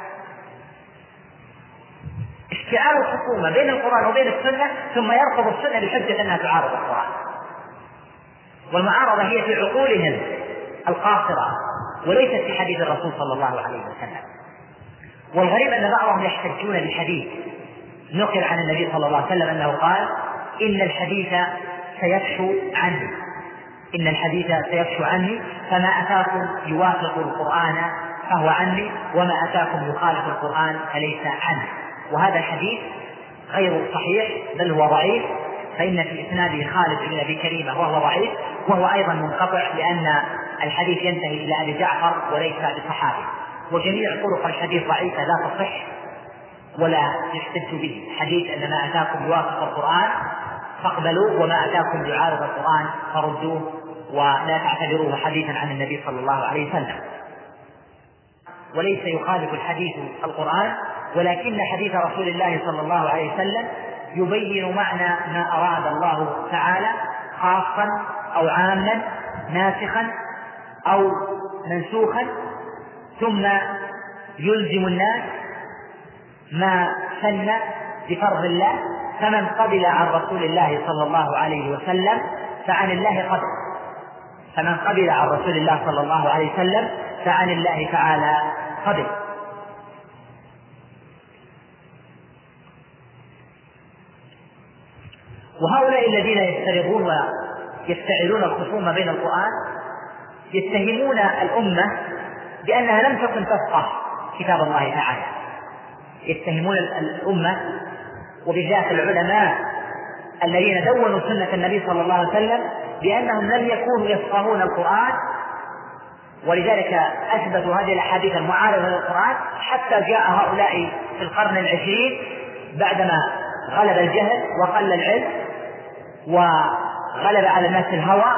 اشتعال الخصومة بين القرآن وبين السنة، ثم يرفض السنة بحجة أنها تعارض القرآن. والمعارضة هي في عقولهم القاصرة وليست في حديث الرسول صلى الله عليه وسلم. والغريب أن بعضهم يحتجون بالحديث نقل عن النبي صلى الله عليه وسلم أنه قال إن الحديث سيفشو عني، إن الحديث سيفشو عني فما أتاكم يوافق القرآن فهو عني وما أتاكم يخالف القرآن فليس عني. وهذا الحديث غير صحيح بل هو ضعيف، فإن في إسناده خالد بن أبي كريمة وهو ضعيف، وهو أيضا منقطع لأن الحديث ينتهي إلى أبي جعفر وليس بصحابي. وجميع طرق الحديث ضعيفة لا تصح ولا يحتج به. حديث أن ما أتاكم يوافق القرآن فاقبلوه وما أتاكم يعارض القرآن فردوه ولا تعتبروه حديثا عن النبي صلى الله عليه وسلم. وليس يخالف الحديث القرآن، ولكن حديث رسول الله صلى الله عليه وسلم يبين معنى ما أراد الله تعالى خاصا أو عاما، ناسخا أو منسوخا، ثم يلزم الناس ما سن بفرض الله. فمن قبل عن رسول الله صلى الله عليه وسلم فعن الله قبل، فمن قبل عن رسول الله صلى الله عليه وسلم فعن الله تعالى قبل. وهؤلاء الذين يفترضون ويفتعلون الخصوم بين القرآن يتهمون الأمة بأنها لم تكن تفقه كتاب الله تعالى، يتهمون الأمة وبالذات العلماء الذين دونوا سنة النبي صلى الله عليه وسلم بأنهم لم يكونوا يفقهون القرآن، ولذلك أثبتوا هذه الأحاديث المعارضة للقرآن حتى جاء هؤلاء في القرن العشرين بعدما غلب الجهل وقل العلم وغلب على الناس الهوى،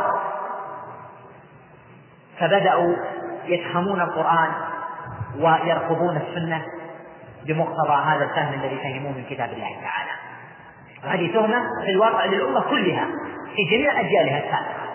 فبدأوا يفهمون القرآن ويرفضون السنة بمقتضى هذا الفهم الذي فهموه من كتاب الله تعالى. وهذه تهمة في الواقع للأمة كلها في جميع أجيالها السابقة.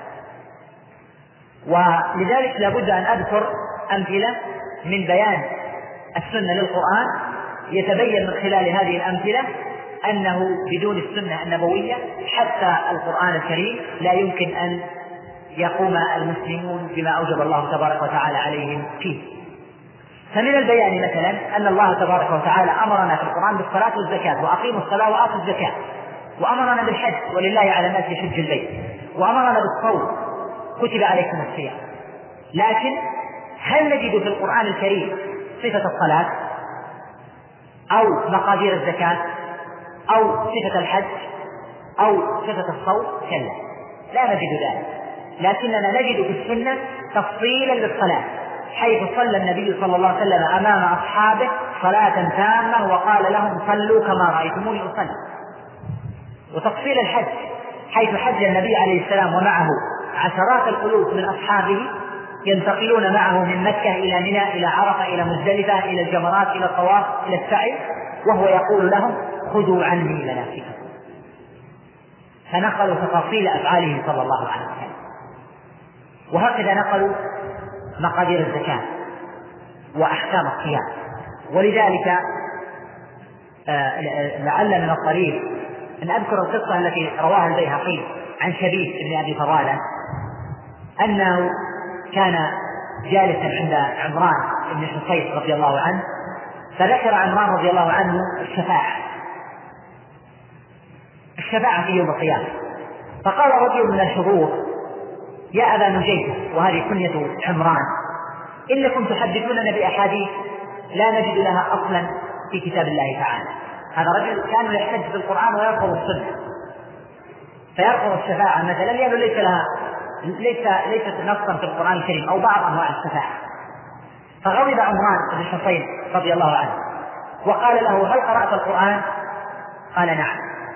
ولذلك لابد أن أذكر أمثلة من بيان السنة للقرآن يتبين من خلال هذه الأمثلة أنه بدون السنة النبوية حتى القرآن الكريم لا يمكن أن يقوم المسلمون بما أوجب الله تبارك وتعالى عليهم فيه. فمن البيان مثلا أن الله تبارك وتعالى أمرنا في القرآن بالصلاة والزكاة، وأقيموا الصلاة وآتوا الزكاة، وأمرنا بالحج ولله على الناس يحج البيت، وأمرنا بالصوم كتب عليكم الصيام. لكن هل نجد في القرآن الكريم صفة الصلاة أو مقادير الزكاة أو صفة الحج أو صفة الصوم؟ كلا، لا نجد ذلك. لكننا نجد في السنة تفصيلا للصلاة، حيث صلى النبي صلى الله عليه وسلم أمام أصحابه صلاة تامة وقال لهم صلوا كما رأيتموني أصلي. وتفصيل الحج، حيث حج النبي عليه السلام ومعه عشرات الألوف من أصحابه ينتقلون معه من مكة إلى منى إلى عرفة إلى مزدلفة إلى الجمرات إلى الطواف إلى السعي، وهو يقول لهم خذوا عني مناسككم. فنقلوا تفاصيل أفعاله صلى الله عليه وسلم. وهكذا نقلوا مقادير الزكاة وأحكام الصيام. ولذلك لعل من الطريق أن أذكر القصة التي رواها البيهقي عن شبيب بن أبي فضالة أنه كان جالسا عند عمران بن حصين رضي الله عنه، فذكر عمران رضي الله عنه الشفاعة الشفاعة في يوم القيامة. فقال رجل من الحضور: يا أبا نجيبة، وهذه كنية عمران، إنكم تحدثوننا بأحاديث لا نجد لها أصلا في كتاب الله تعالى. هذا رجل كان يحتج بالقرآن ويرفض السنة، فيرفض الشفاعة مثلا لأنه ليس لها ليس ليست نصا في القرآن الكريم أو بعض أنواع الشفاعة. فغضب عمران بن حصين رضي الله عنه وقال له: هل قرأت القرآن؟ قال: نعم.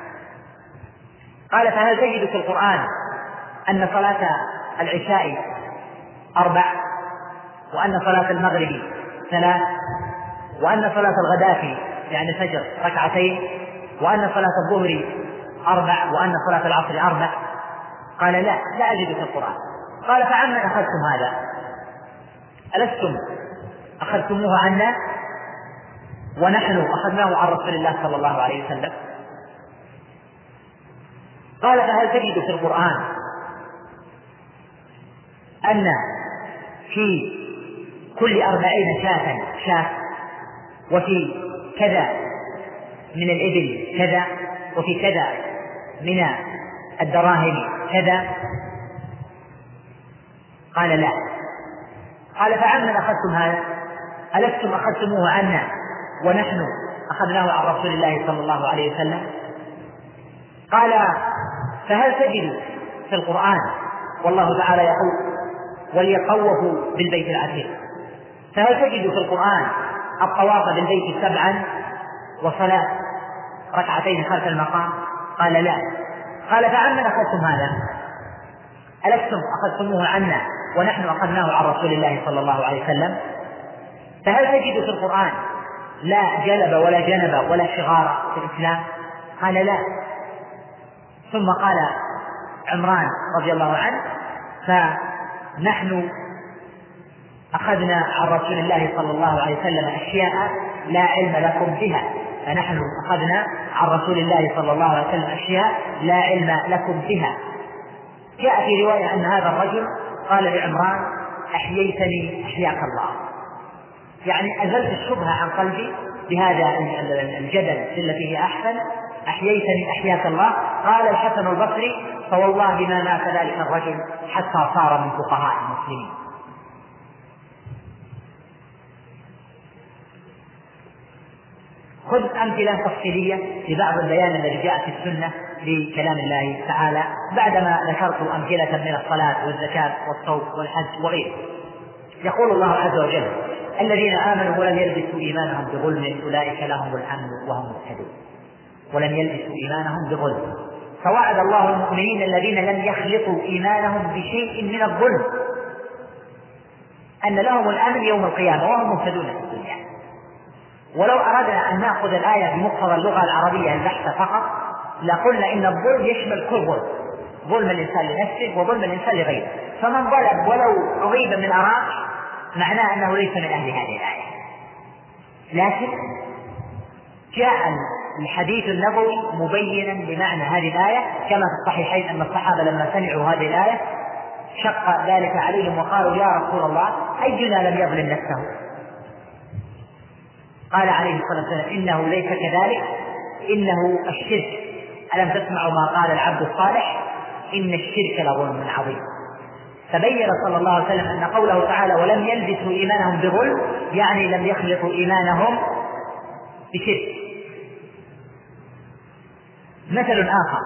قال: فهل تجد في القرآن أن صلاة العشاء أربع، وأن صلاة المغرب ثلاث، وأن صلاة الغداة يعني الفجر ركعتين، وأن صلاة الظهر أربع، وأن صلاة العصر أربع؟ قال: لا، لا أجد في القرآن. قال: فعمن أخذتم هذا؟ ألستم أخذتموه عنا ونحن أخذناه عن رسول الله صلى الله عليه وسلم؟ قال: فهل تجد في القرآن أن في كل أربعين شاة شاة، وفي كذا من الإبل كذا، وفي كذا من الدراهم كذا؟ قال: لا. قال: فعمن أخذتم هذا؟ ألستم أخذتموه عنا ونحن أخذناه عن رسول الله صلى الله عليه وسلم؟ قال: فهل تجد في القرآن والله تعالى يقول: وليطوفوا بالبيت العتيق، فهل تجد في القرآن الطواف بالبيت سبعا وصلاة ركعتين خلف المقام؟ قال: لا. قال: فعمن أخذتم هذا؟ ألستم أخذتموه عنا ونحن أخذناه عن رسول الله صلى الله عليه وسلم؟ فهل تجد في القرآن لا جلب ولا جنب ولا شغار في الإسلام؟ قال: لا. ثم قال عمران رضي الله عنه: فنحن أخذنا عن رسول الله صلى الله عليه وسلم أشياء لا علم لكم بها، فنحن أخذنا عن رسول الله صلى الله عليه وسلم أشياء لا علم لكم بها. جاء في رواية أن هذا الرجل قال لعمران: أحييتني أحياك الله، يعني أزلت الشبهة عن قلبي بهذا الجدل التي هي أحسن، أحييتني أحياك الله. قال الحسن البصري: فوالله ما مات ذلك الرجل حتى صار من فقهاء المسلمين. خذ أمثلة تفصيلية لبعض البيان الذي جاء في السنة لكلام الله تعالى بعدما ذكرت أمثلة من الصلاة والزكاة والصوم والحج وغيره. يقول الله عز وجل: الذين آمنوا ولم يلبسوا إيمانهم بظلم أولئك لهم الأمن وهم مهتدون. ولم يلبسوا إيمانهم بظلم، فوعد الله المؤمنين الذين لم يخلطوا إيمانهم بشيء من الظلم أن لهم الأمن يوم القيامة وهم مهتدون في الدنيا. ولو أردنا أن نأخذ الآية بمقتضى اللغة العربية البحتة فقط لقلنا إن الظلم يشمل كل ظلم، ظلم الإنسان لنفسه وظلم الإنسان لغيره. فمن ظلم ولو عغيبا من أراك معناه أنه ليس من أهل هذه الآية. لكن جاء الحديث النبوي مبينا لمعنى هذه الآية، كما في الصحيحين أن الصحابة لما سمعوا هذه الآية شق ذلك عليهم وقالوا يا رسول الله أينا لم يظلم نفسه؟ قال عليه الصلاة والسلام إنه ليس كذلك، إنه الشرك. ألم تسمعوا ما قال العبد الصالح إن الشرك لظلم عظيم. فبين صلى الله عليه وسلم أن قوله تعالى ولم يلبسوا إيمانهم بظلم يعني لم يخلطوا إيمانهم بشرك. مثل آخر،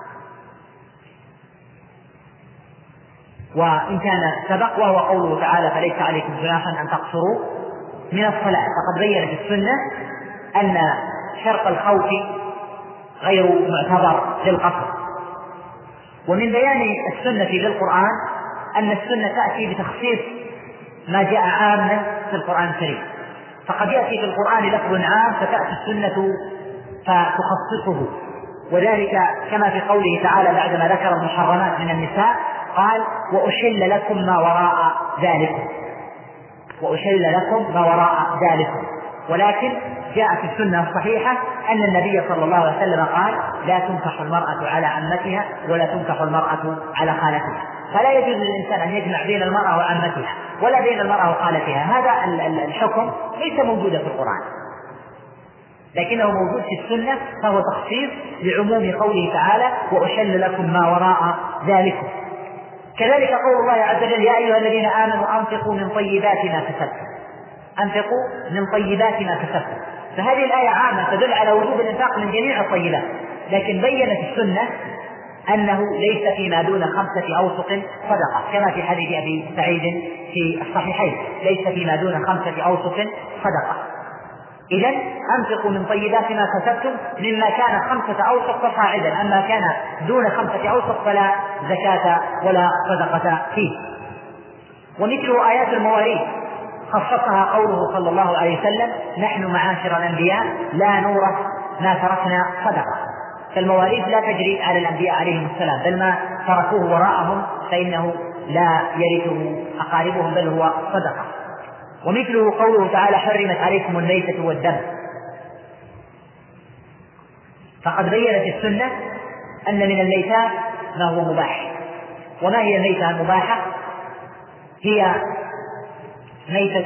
وإن كان سبق، وهو قوله تعالى فليس عليكم جناح أن تقصروا من الصلاة. فقد بين في السنة أن شرط الخوف غير معتبر للقصر. ومن بيان السنة في القرآن أن السنة تأتي بتخصيص ما جاء عاما في القرآن الكريم، فقد يأتي في القرآن لفظ عام فتأتي السنة فتخصصه، وذلك كما في قوله تعالى بعدما ذكر المحرمات من النساء قال وأحل لكم ما وراء ذلكم، وأحل لكم ما وراء ذلكم. ولكن جاء في السنة الصحيحة أن النبي صلى الله عليه وسلم قال لا تنكح المرأة على عمتها ولا تنكح المرأة على خالتها، فلا يجوز للإنسان أن يجمع بين المرأة وعمتها ولا بين المرأة وخالتها. هذا الحكم ليس موجودا في القرآن، لكنه موجود في السنة، فهو تخصيص لعموم قوله تعالى وأحل لكم ما وراء ذلكم. كذلك قول الله عز وجل يا أيها الذين آمنوا أنفقوا من طيبات ما كسبتم، أنفقوا من طيبات ما كسبتم. فهذه الآية عامة تدل على وجوب الإنفاق من جميع الطيبات، لكن بيّنت السنة أنه ليس فيما دون خمسة أوسق صدقة، كما في حديث أبي سعيد في الصحيحين ليس فيما دون خمسة أوسق صدقة. إذن أنفقوا من طيبات ما كسبتم مما كان خمسة أوسق فصاعدا، أما كان دون خمسة أوسق فلا زكاة ولا صدقة فيه. ومثل آيات المواريث خصصها قوله صلى الله عليه وسلم نحن معاشر الأنبياء لا نورث ما تركنا صدقة، فالمواريث لا تجري على الأنبياء عليهم السلام، بل ما تركوه وراءهم فإنه لا يرثه أقاربهم بل هو صدقة. ومثله قوله تعالى حرمت عليكم الميتة والدم، فقد بيّنت السنة أن من الميتات ما هو مباح. وما هي الميتة المباحة؟ هي ميتة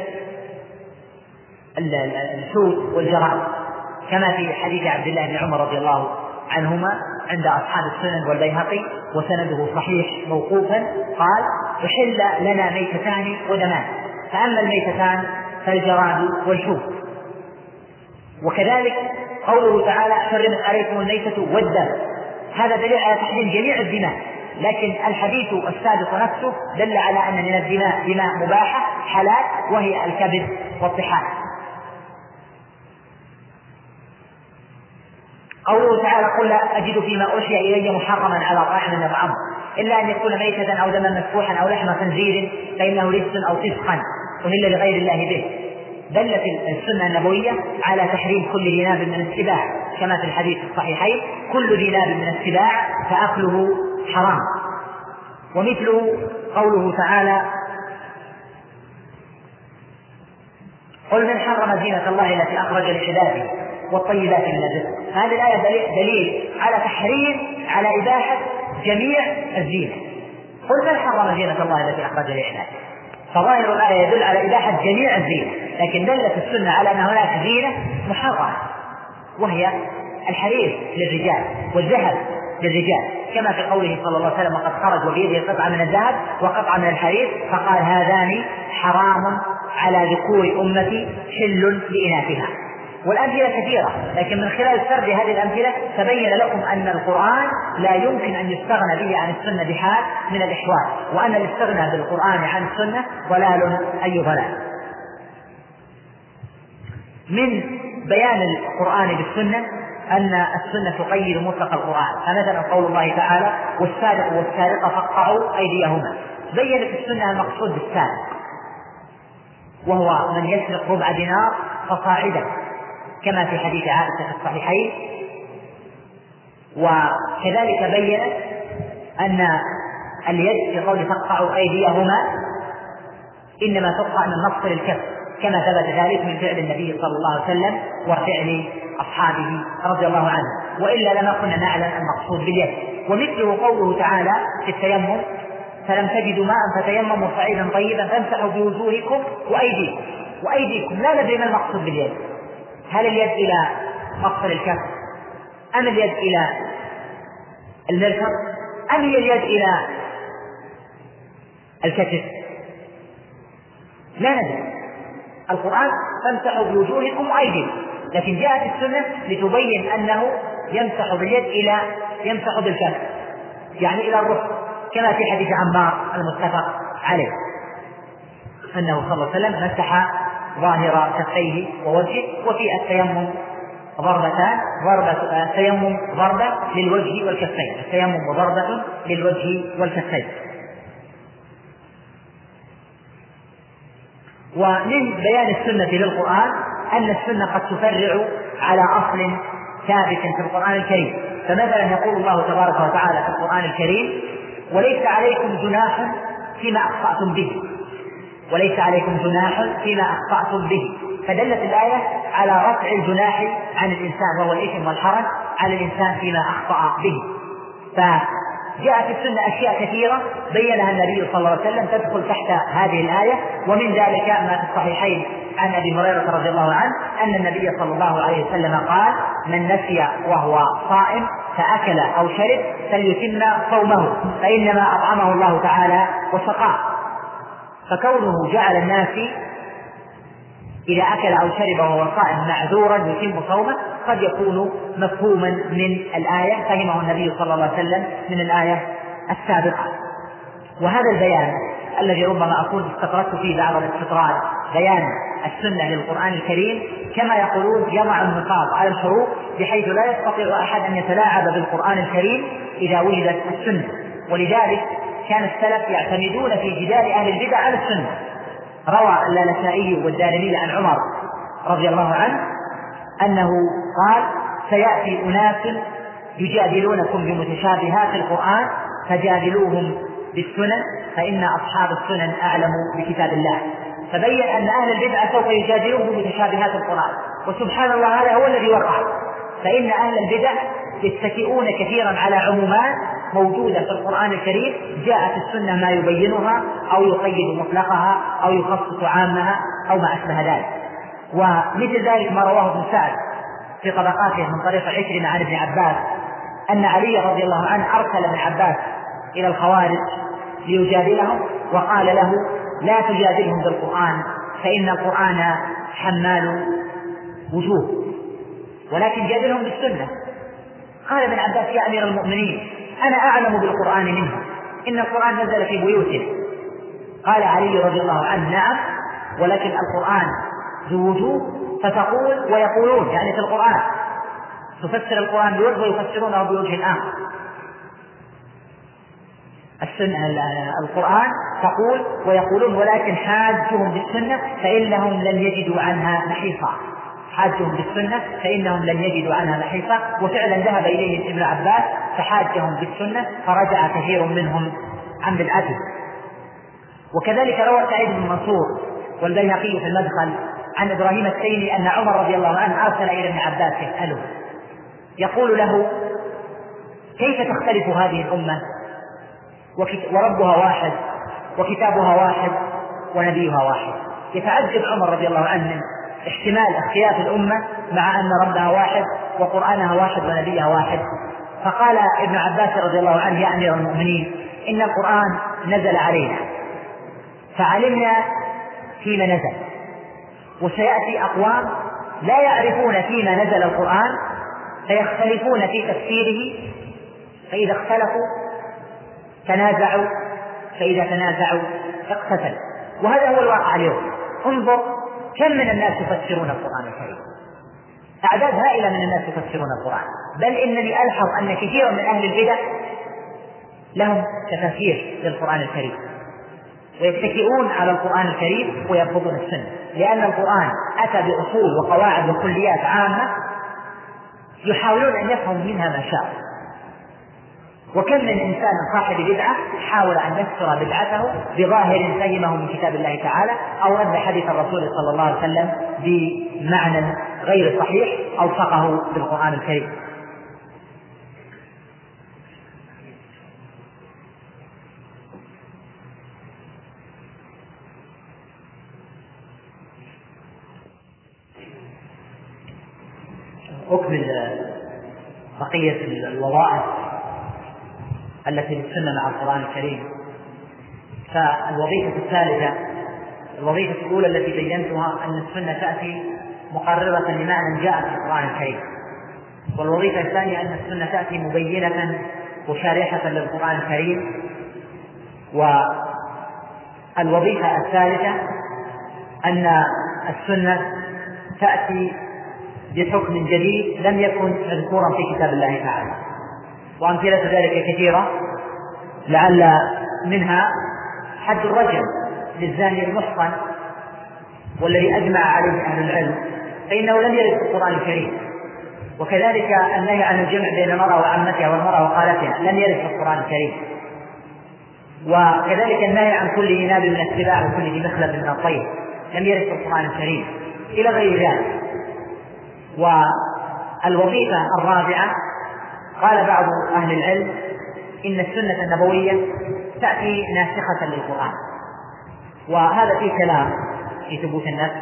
الحوت والجراد، كما في حديث عبد الله بن عمر رضي الله عنهما عند أصحاب السنن والبيهقي وسنده صحيح موقوفا قال أحل لنا ميتتان ودمان، فأما الميتتان فالجراد والحوت. وكذلك قوله تعالى حرمت عليكم الميتة والدم، هذا دليل على تحريم جميع الدماء، لكن الحديث السابق نفسه دل على أن من الدماء دماء مباحة حلال، وهي الكبد والطحال. قوله تعالى قل لا أجد فيما أوحي إلي محرما على طاعم يطعمه إلا أن يكون ميتة أو دما مسفوحا أو لحم خنزير فإنه رجس أو فسقا أهل لغير الله به. دلت السنة النبوية على تحريم كل ذي ناب من السباع، كما في الحديث الصحيحين كل ذي ناب من السباع فأكله حرام. ومثله قوله تعالى قل من حرم زينة الله التي أخرج لعباده والطيبات من الرزق. هذه الآية دليل على تحريم على إباحة جميع الزينة. قل من حرم زينة الله التي أخرج لعباده، فظاهر الآية يدل على إباحة جميع الزينة، لكن دلت السنة على أن هناك زينة محرمة وهي الحرير للرجال والذهب للرجال، كما في قوله صلى الله عليه وسلم وقد خرج وبيده قطعة من الذهب وقطعة من الحرير فقال هذان حرام على ذكور أمتي حل لإناثها. والأمثلة كثيرة، لكن من خلال سرد هذه الأمثلة تبين لكم أن القرآن لا يمكن أن يستغنى به عن السنة بحال من الإحوال، وأن الاستغناء بالقرآن عن السنة ضلال أي ضلال. من بيان القرآن بالسنة أن السنة تقيد مطلق القرآن، فمثلا قول الله تعالى والسارق والسارقة فاقطعوا أيديهما، بيّنت السنة المقصود بالسارق وهو من يسرق ربع دينار فصاعدا، كما في حديث عائشة في الصحيحين. وكذلك بيّنت أن اليد في قول فاقطعوا أيديهما إنما تقطع من مفصل الكف، كما ثبت ذلك من فعل النبي صلى الله عليه وسلم وفعل أصحابه رضي الله عنه، وإلا لما كنا نعلم المقصود باليد. ومثله قوله تعالى في التيمم فلم تجدوا ماء فتيمموا صعيدا طيبا فامسحوا بوجوهكم وأيديكم. وأيديكم لا ندري ما المقصود باليد، هل اليد إلى مقصر الكف أم اليد إلى المرفق أم هي اليد إلى الكتف؟ لا ندري. القرآن فامسحوا بوجوهكم وأيديكم، لكن جاءت السنة لتبين أنه يمسح باليد إلى يمسح بالكف يعني إلى الركب، كما في حديث عمار المتفق عليه أنه صلى الله عليه وسلم مسح ظاهر كفيه ووجهه. وفي التيمم ضربتان، ضربة التيمم ضربة للوجه والكفين، التيمم ضربة للوجه والكفين. ومن بيان السنة للقرآن أن السنة قد تفرع على أصل ثابت في القرآن الكريم. فمثلا يقول الله تبارك وتعالى في القرآن الكريم: وليس عليكم جناح فيما أخطأتم به، وليس عليكم جناح فيما أخطأتم به، فدلت الآية على رفع الجناح عن الإنسان وهو الإثم والحرج على الإنسان فيما أخطأ به. فجاء في السنة أشياء كثيرة بيّنها النبي صلى الله عليه وسلم تدخل تحت هذه الآية، ومن ذلك ما في الصحيحين عن أبي هريرة رضي الله عنه أن النبي صلى الله عليه وسلم قال: من نسي وهو صائم فأكل أو شرب فليتم صومه فإنما أطعمه الله تعالى وسقاه. فكونه جعل الناس إذا أكل أو شرب وهو صائم معذورا يتم صومه قد يكون مفهوما من الآية فهمه النبي صلى الله عليه وسلم من الآية السابقة. وهذا البيان الذي ربما أكون استطردت فيه بعض الاستطراد بيان السنة للقرآن الكريم كما يقولون يضع النقاط على الحروف بحيث لا يستطيع أحد أن يتلاعب بالقرآن الكريم إذا وجدت السنة. ولذلك كان السلف يعتمدون في جدال أهل البدع على السنة. روى اللالكائي والدارمي عن عمر رضي الله عنه أنه قال: سيأتي أناس يجادلونكم بمتشابهات القرآن فجادلوهم بالسنن فإن أصحاب السنن أعلم بكتاب الله. فبين أن أهل البدع سوف يجادلون بمتشابهات القرآن، وسبحان الله هذا هو الذي وقع. فإن أهل البدع يتكئون كثيرا على عمومات موجودة في القرآن الكريم جاءت السنة ما يبينها أو يقيد مطلقها أو يخصص عامها أو ما أشبه ذلك. ومثل ذلك ما رواه ابن سعد في طبقاته من طريق عكرمة عن ابن عباس أن علي رضي الله عنه أرسل ابن عباس إلى الخوارج ليجادلهم وقال له: لا تجادلهم بالقرآن فإن القرآن حمال وجوه، ولكن جادلهم بالسنة. قال ابن عباس: يا أمير المؤمنين أنا أعلم بالقرآن منه، إن القرآن نزل في بيوتنا. قال علي رضي الله عنه: نعم، ولكن القرآن ذو وجوه فتقول ويقولون، يعني في القرآن تفسر القرآن بوجه ويفسرونه بوجه آخر. السنة القرآن تقول ويقولون، ولكن حاجهم بالسنة فإنهم لن يجدوا عنها محيصا، حاجهم بالسنة فإنهم لن يجدوا عنها محيصا. وفعلا ذهب إليهم ابن عباس فحاجهم بالسنة فرجع كثير منهم عن بدعته. وكذلك روى سعيد بن منصور والبيهقي في المدخل عن إبراهيم التيمي أن عمر رضي الله عنه أرسل إلى ابن عباس يسأله يقول له: كيف تختلف هذه الأمة وربها واحد وكتابها واحد ونبيها واحد؟ يتعجب عمر رضي الله عنه من احتمال اختلاف الأمة مع أن ربها واحد وقرآنها واحد ونبيها واحد. فقال ابن عباس رضي الله عنه: يا أمير المؤمنين إن القرآن نزل علينا فعلمنا فيما نزل، وسيأتي أقوام لا يعرفون فيما نزل القرآن فيختلفون في تفسيره، فإذا اختلفوا تنازعوا، فإذا تنازعوا اقتتلوا. وهذا هو الواقع اليوم. انظر كم من الناس يفسرون القرآن الكريم، أعداد هائلة من الناس يفسرون القرآن، بل إنني ألحظ أن كثيرا من أهل البدع لهم تفاسير للقرآن الكريم ويتكئون على القرآن الكريم ويرفضون السنة، لأن القرآن أتى بأصول وقواعد وكليات عامة يحاولون أن يفهموا منها ما شاء. وكم من إنسان صاحب بدعة حاول أن يفسر بدعته بظاهر فهمه من كتاب الله تعالى أو رد حديث الرسول صلى الله عليه وسلم بمعنى غير صحيح أو فقه بالقرآن الكريم. أكمل بقية الوظائف التي للسنة مع القرآن الكريم. فالوظيفة الثالثة، الوظيفة الأولى التي بينتها أن السنة تأتي مقررة لمعنى جاء في القرآن الكريم، والوظيفة الثانية أن السنة تأتي مبينة وشارحة للقرآن الكريم. والوظيفة الثالثة أن السنة تأتي بحكم جديد لم يكن مذكورا في كتاب الله تعالى، وأمثلة ذلك كثيرة، لعل منها حد الرجم للزاني المحصن والذي أجمع عليه أهل العلم، فإنه لم يرد في القرآن الكريم. وكذلك النهي عن الجمع بين المرأة وعمتها والمرأة وخالتها لم يرد في القرآن الكريم. وكذلك النهي عن كل إناب من السباع وكل ذي مخلب من الطير لم يرد في القرآن الكريم، إلى غير ذلك. والوظيفة الرابعة قال بعض أهل العلم إن السنة النبوية تأتي ناسخة للقرآن، وهذا فيه كلام في ثبوت النفس.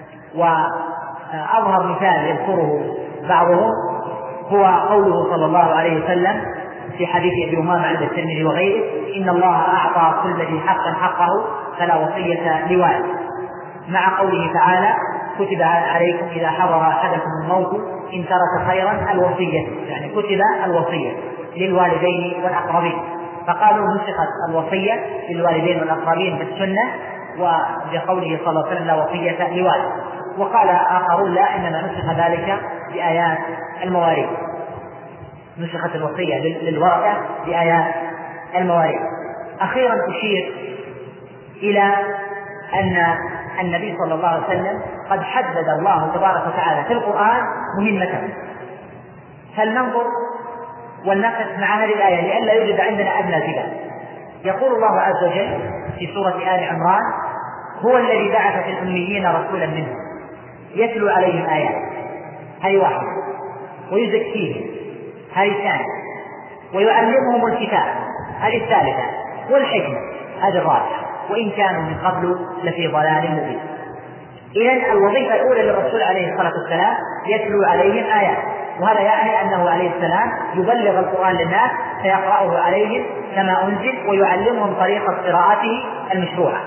وأظهر مثال يذكره بعضهم هو قوله صلى الله عليه وسلم في حديث أبي أمامة عند الترمذي وغيره: إن الله أعطى كل ذي حق حقه فلا وصية لوارث، مع قوله تعالى: كتب عليكم إذا حضر أحدكم الموت إن ترك خيرا الوصية، يعني كتب الوصية للوالدين والأقربين. فقالوا نسخت الوصية للوالدين والأقربين بالسنة وبقوله صلى الله عليه وسلم: لا وصية لوارث. وقال آخرون: لا، إنما نسخ ذلك بآيات المواريث، نسخت الوصية للورثة بآيات المواريث. أخيرا أشير إلى أن النبي صلى الله عليه وسلم قد حدد الله تبارك وتعالى في القرآن مهمته. فلننظر ولنقف مع هذه الآية لئلا يوجد عندنا أدنى جدال. يقول الله عز وجل في سورة آل عمران: هو الذي بعث في الأميين رسولا منهم يتلو عليهم آيات، هذه واحدة، ويزكيهم، هذه الثانية، ويعلمهم الكتاب، هذه الثالثة، والحكمة، هذه الرابعة، وإن كانوا من قبل لفي ضلال مبين. إذن الوظيفة الأولى للرسول عليه الصلاة والسلام يتلو عليهم آيات، وهذا يعني أنه عليه السلام يبلغ القرآن للناس فيقرأه عليهم كما أنزل، ويعلمهم طريقة قراءته المشروعة.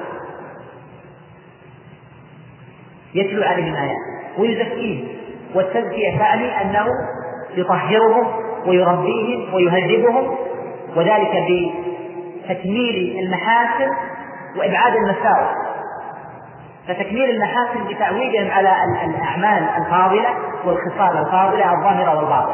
يتلو عليهم آيات ويزكيهم، والتزكية تعني أنه يطهرهم ويربيهم ويهذبهم، وذلك بتكميل المحاسن وإبعاد المساوئ. فتكميل المحاسن بتعويدهم على الأعمال الفاضلة والخصال الفاضلة الظاهرة والباطنة،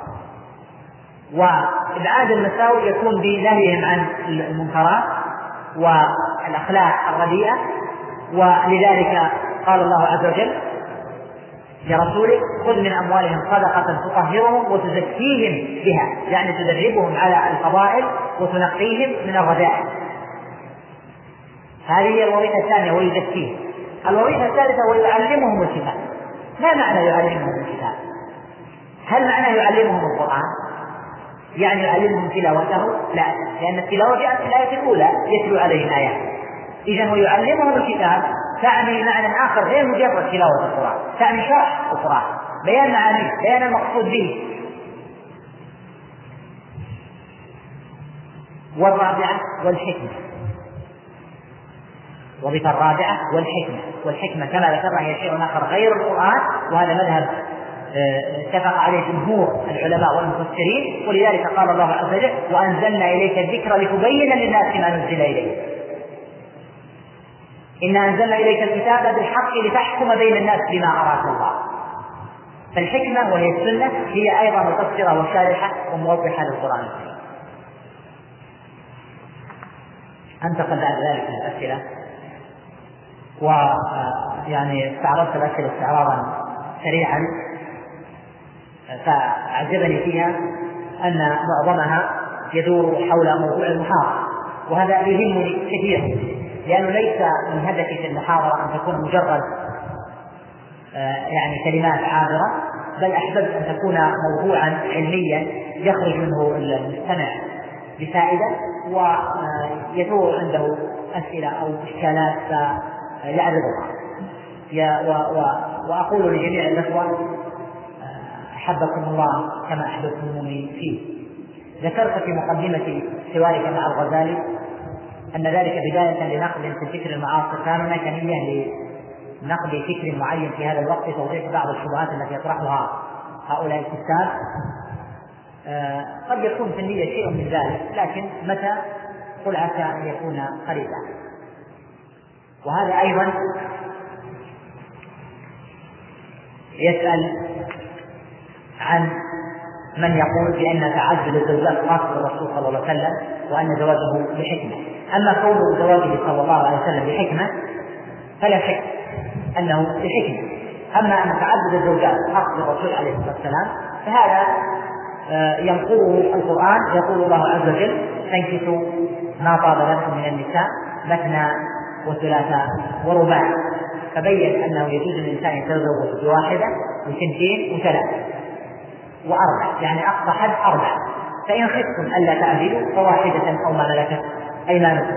وإبعاد المساوئ يكون بنهيهم عن المنكرات والأخلاق الرديئة. ولذلك قال الله عز وجل لرسوله: خذ من أموالهم صدقة تطهرهم وتزكيهم بها، يعني تدربهم على الفضائل وتنقيهم من الرذائل. هذه هي الوظيفة الثانية، ويزكيهم. الوظيفة الثالثة ويعلمهم الكتاب. ما معنى يعلمهم الكتاب؟ هل معنى يعلمهم القرآن؟ يعني يعلمهم تلاوته؟ لا، لأن التلاوة جاءت في الآية الأولى: يتلو عليهم آيات. إذن ويعلمهم الكتاب تعني معنى آخر غير مجرد تلاوة القرآن، تعني شرح القرآن، بيان معانيه، بيان المقصود به. والرابعة والحكمة، وظيفة الرابعة والحكمة. والحكمة كما ذكرنا هي شيء آخر غير القرآن، وهذا مذهب اتفق عليه جمهور العلماء والمفسرين. ولذلك قال الله عز وجل: وأنزلنا إليك الذكر لتبين للناس ما نزل إليه. إنا أنزلنا إليك الكتاب بالحق لتحكم بين الناس بما أراك الله. فالحكمة وهي السنة هي أيضا مفسرة وشارحة وموضحة للقرآن الكريم. أنتقل بعد ذلك الأسئلة، ويعني استعرضت الأسئلة استعراضا سريعا، فأعجبني فيها أن معظمها يدور حول موضوع المحاضرة، وهذا يهمني كثيرا، لأنه ليس من هدفي في المحاضرة أن تكون مجرد يعني كلمات عابرة، بل أحببت أن تكون موضوعا علميا يخرج منه المستمع بفائدة، ويدور عنده أسئلة أو إشكالات فيعرضها. وأقول لجميع الأخوة: أحبكم الله كما أحببتموني فيه. ذكرت في مقدمة حوارك مع الغزالي أن ذلك بداية لنقد في الفكر المعاصر، كان هناك نية لنقد فكر معين في هذا الوقت، توضيح بعض الشبهات التي يطرحها هؤلاء الكتاب. آه قد يكون في النية شيء من ذلك، لكن متى قل عسى أن يكون قريبا. وهذا أيضا يسأل عن من يقول بأن تعدد الزوجات خاص بالرسول صلى الله عليه وسلم وأن زواجه بحكمة. أما قول زواجه صلى الله عليه وسلم بحكمة فلا شك أنه بحكمة. أما أن تعدد الزوجات خاص بالرسول عليه الصلاة والسلام فهذا ينقضه القرآن. يقول الله عز وجل: فانكحوا ما طاب لكم من النساء مثنى وثلاثة ورباع. فبين أنه يجوز للإنسان يتزوج بواحدة وثنتين وثلاثة وأربع، يعني أقصى حد أربع. فإن خفتم ألا تعدلوا فواحدة أو ما ملكت أيمانكم.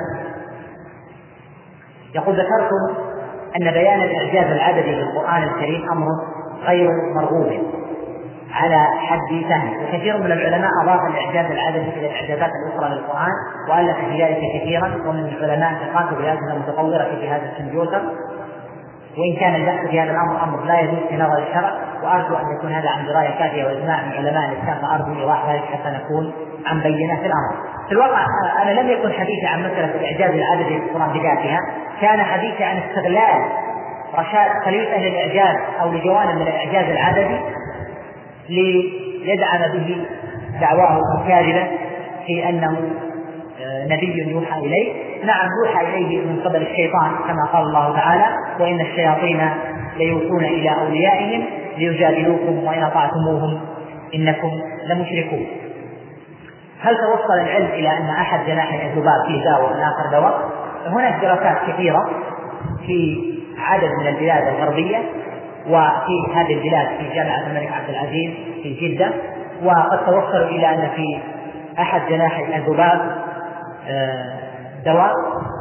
يقول: ذكرتم أن بيان الإعجاز العددي للقرآن الكريم أمر غير مرغوب على حد فهم، وكثير من العلماء أضاف الإعجاز العددي إلى الإعجازات الأخرى للقرآن وألف في ذلك كثيرا. ومن العلماء قاموا بهذه المتطورة في جهاز الكمبيوتر، وإن كان البحث في هذا الأمر أمر لا يجوز في نظر الشرع، وأرجو أن يكون هذا عن دراية كافية وإجماع من علماء الإسلام، فأرجو إيضاح ذلك حتى نكون عن بينة في الأمر. في الواقع أنا لم يكن حديثي عن مسألة الإعجاز العددي في القرآن بذاتها، كان حديثي عن استغلال رشاد خليفة للإعجاز أو لجوانب من الإعجاز العددي ليدعم به دعواه الكاذبة في أنه نبي يوحى إليه. نعم، يوحى إليه من قبل الشيطان كما قال الله تعالى: وإن الشياطين ليوحون إلى أوليائهم ليجادلوكم وإن أطعتموهم إنكم لمشركون. هل توصل العلم إلى أن أحد جناحي الذباب فيه داء والآخر دواء؟ هناك دراسات كثيرة في عدد من البلاد الغربية، وفي هذه البلاد في جامعة الملك عبد العزيز في جدة، وقد توصلوا إلى أن في أحد جناحي الذباب دواء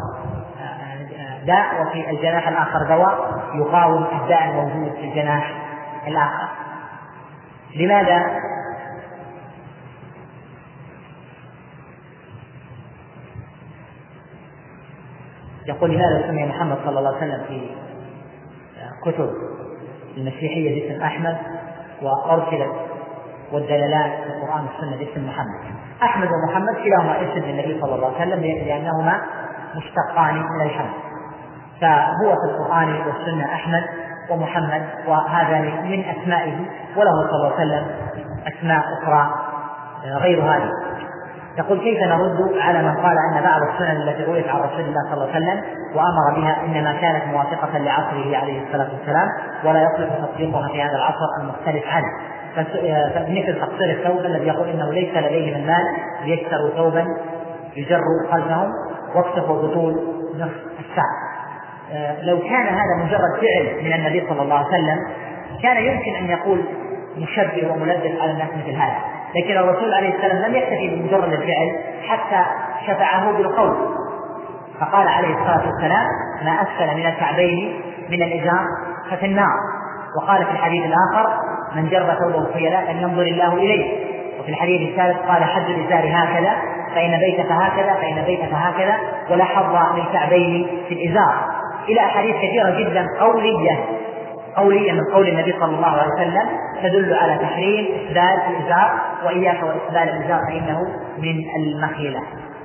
داء وفي الجناح الآخر دواء يقاوم الداء الموجود في الجناح الآخر. لماذا؟ يقول: لماذا سمي محمد صلى الله عليه وسلم في كتب المسيحية باسم أحمد، وأرسلت والدلالات في القرآن والسنة باسم محمد؟ أحمد ومحمد كلاهما اسم للنبي صلى الله عليه وسلم لأنهما مشتقان من الحمد، فهو في القرآن والسنة أحمد ومحمد، وهذان من أسمائه، وله صلى الله عليه وسلم أسماء أخرى غير هذه. يقول: كيف نرد على من قال أن بعض السنن التي رويت عن رسول الله صلى الله عليه وسلم وأمر بها إنما كانت موافقة لعصره عليه الصلاة والسلام ولا يصلح تطبيقها في هذا العصر المختلف عنه؟ فمثل تقصير الثوب الذي يقول إنه ليس لديهم المال ليشتروا ثوبا يجروا خلفهم واكتفوا بطول نصف الساعة. لو كان هذا مجرد فعل من النبي صلى الله عليه وسلم كان يمكن أن يقول مشبه وملبس على الناس مثل هذا، لكن الرسول عليه السلام لم يكتفي بمجرد الفعل حتى شفعه بالقول، فقال عليه الصلاة والسلام: ما أسفل من الكعبين من الإزار ففي النار. وقال في الحديث الآخر: من جر ثوبه خيلاء أن ينظر الله إليه. وفي الحديث الثالث قال: حد الإزار هكذا فإن بيتك هكذا فإن بيتك هكذا ولا حظ للكعبين في الإزار، إلى أحاديث كثيرة جدا قولية قولية من قول النبي صلى الله عليه وسلم تدل على تحريم إسبال الإزار، وإياك وإسبال الإزار فإنه من المخيلة.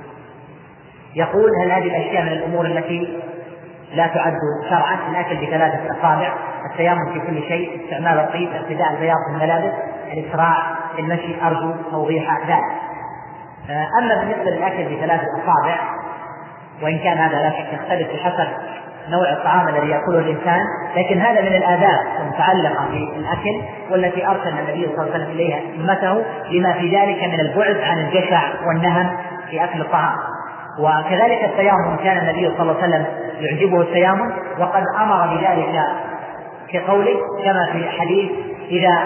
يقول: هل هذه الأشياء من الأمور التي لا تعد شرعا؟ الأكل بثلاثة أصابع، التيامن في كل شيء، استعمال الطيب، ارتداء البياض في الملابس، الإسراع في المشي، أرجو توضيح ذلك. أما بالنسبة للأكل بثلاثة أصابع، وإن كان هذا لا شك يختلف بحسب نوع الطعام الذي يأكله الإنسان، لكن هذا من الآداب المتعلقة بالأكل والتي أرسل النبي صلى الله عليه وسلم إليها أمته لما في ذلك من البعد عن الجشع والنهم في أكل الطعام. وكذلك التيامن، كان النبي صلى الله عليه وسلم يعجبه التيامن، وقد أمر بذلك في قوله كما في حديث: إذا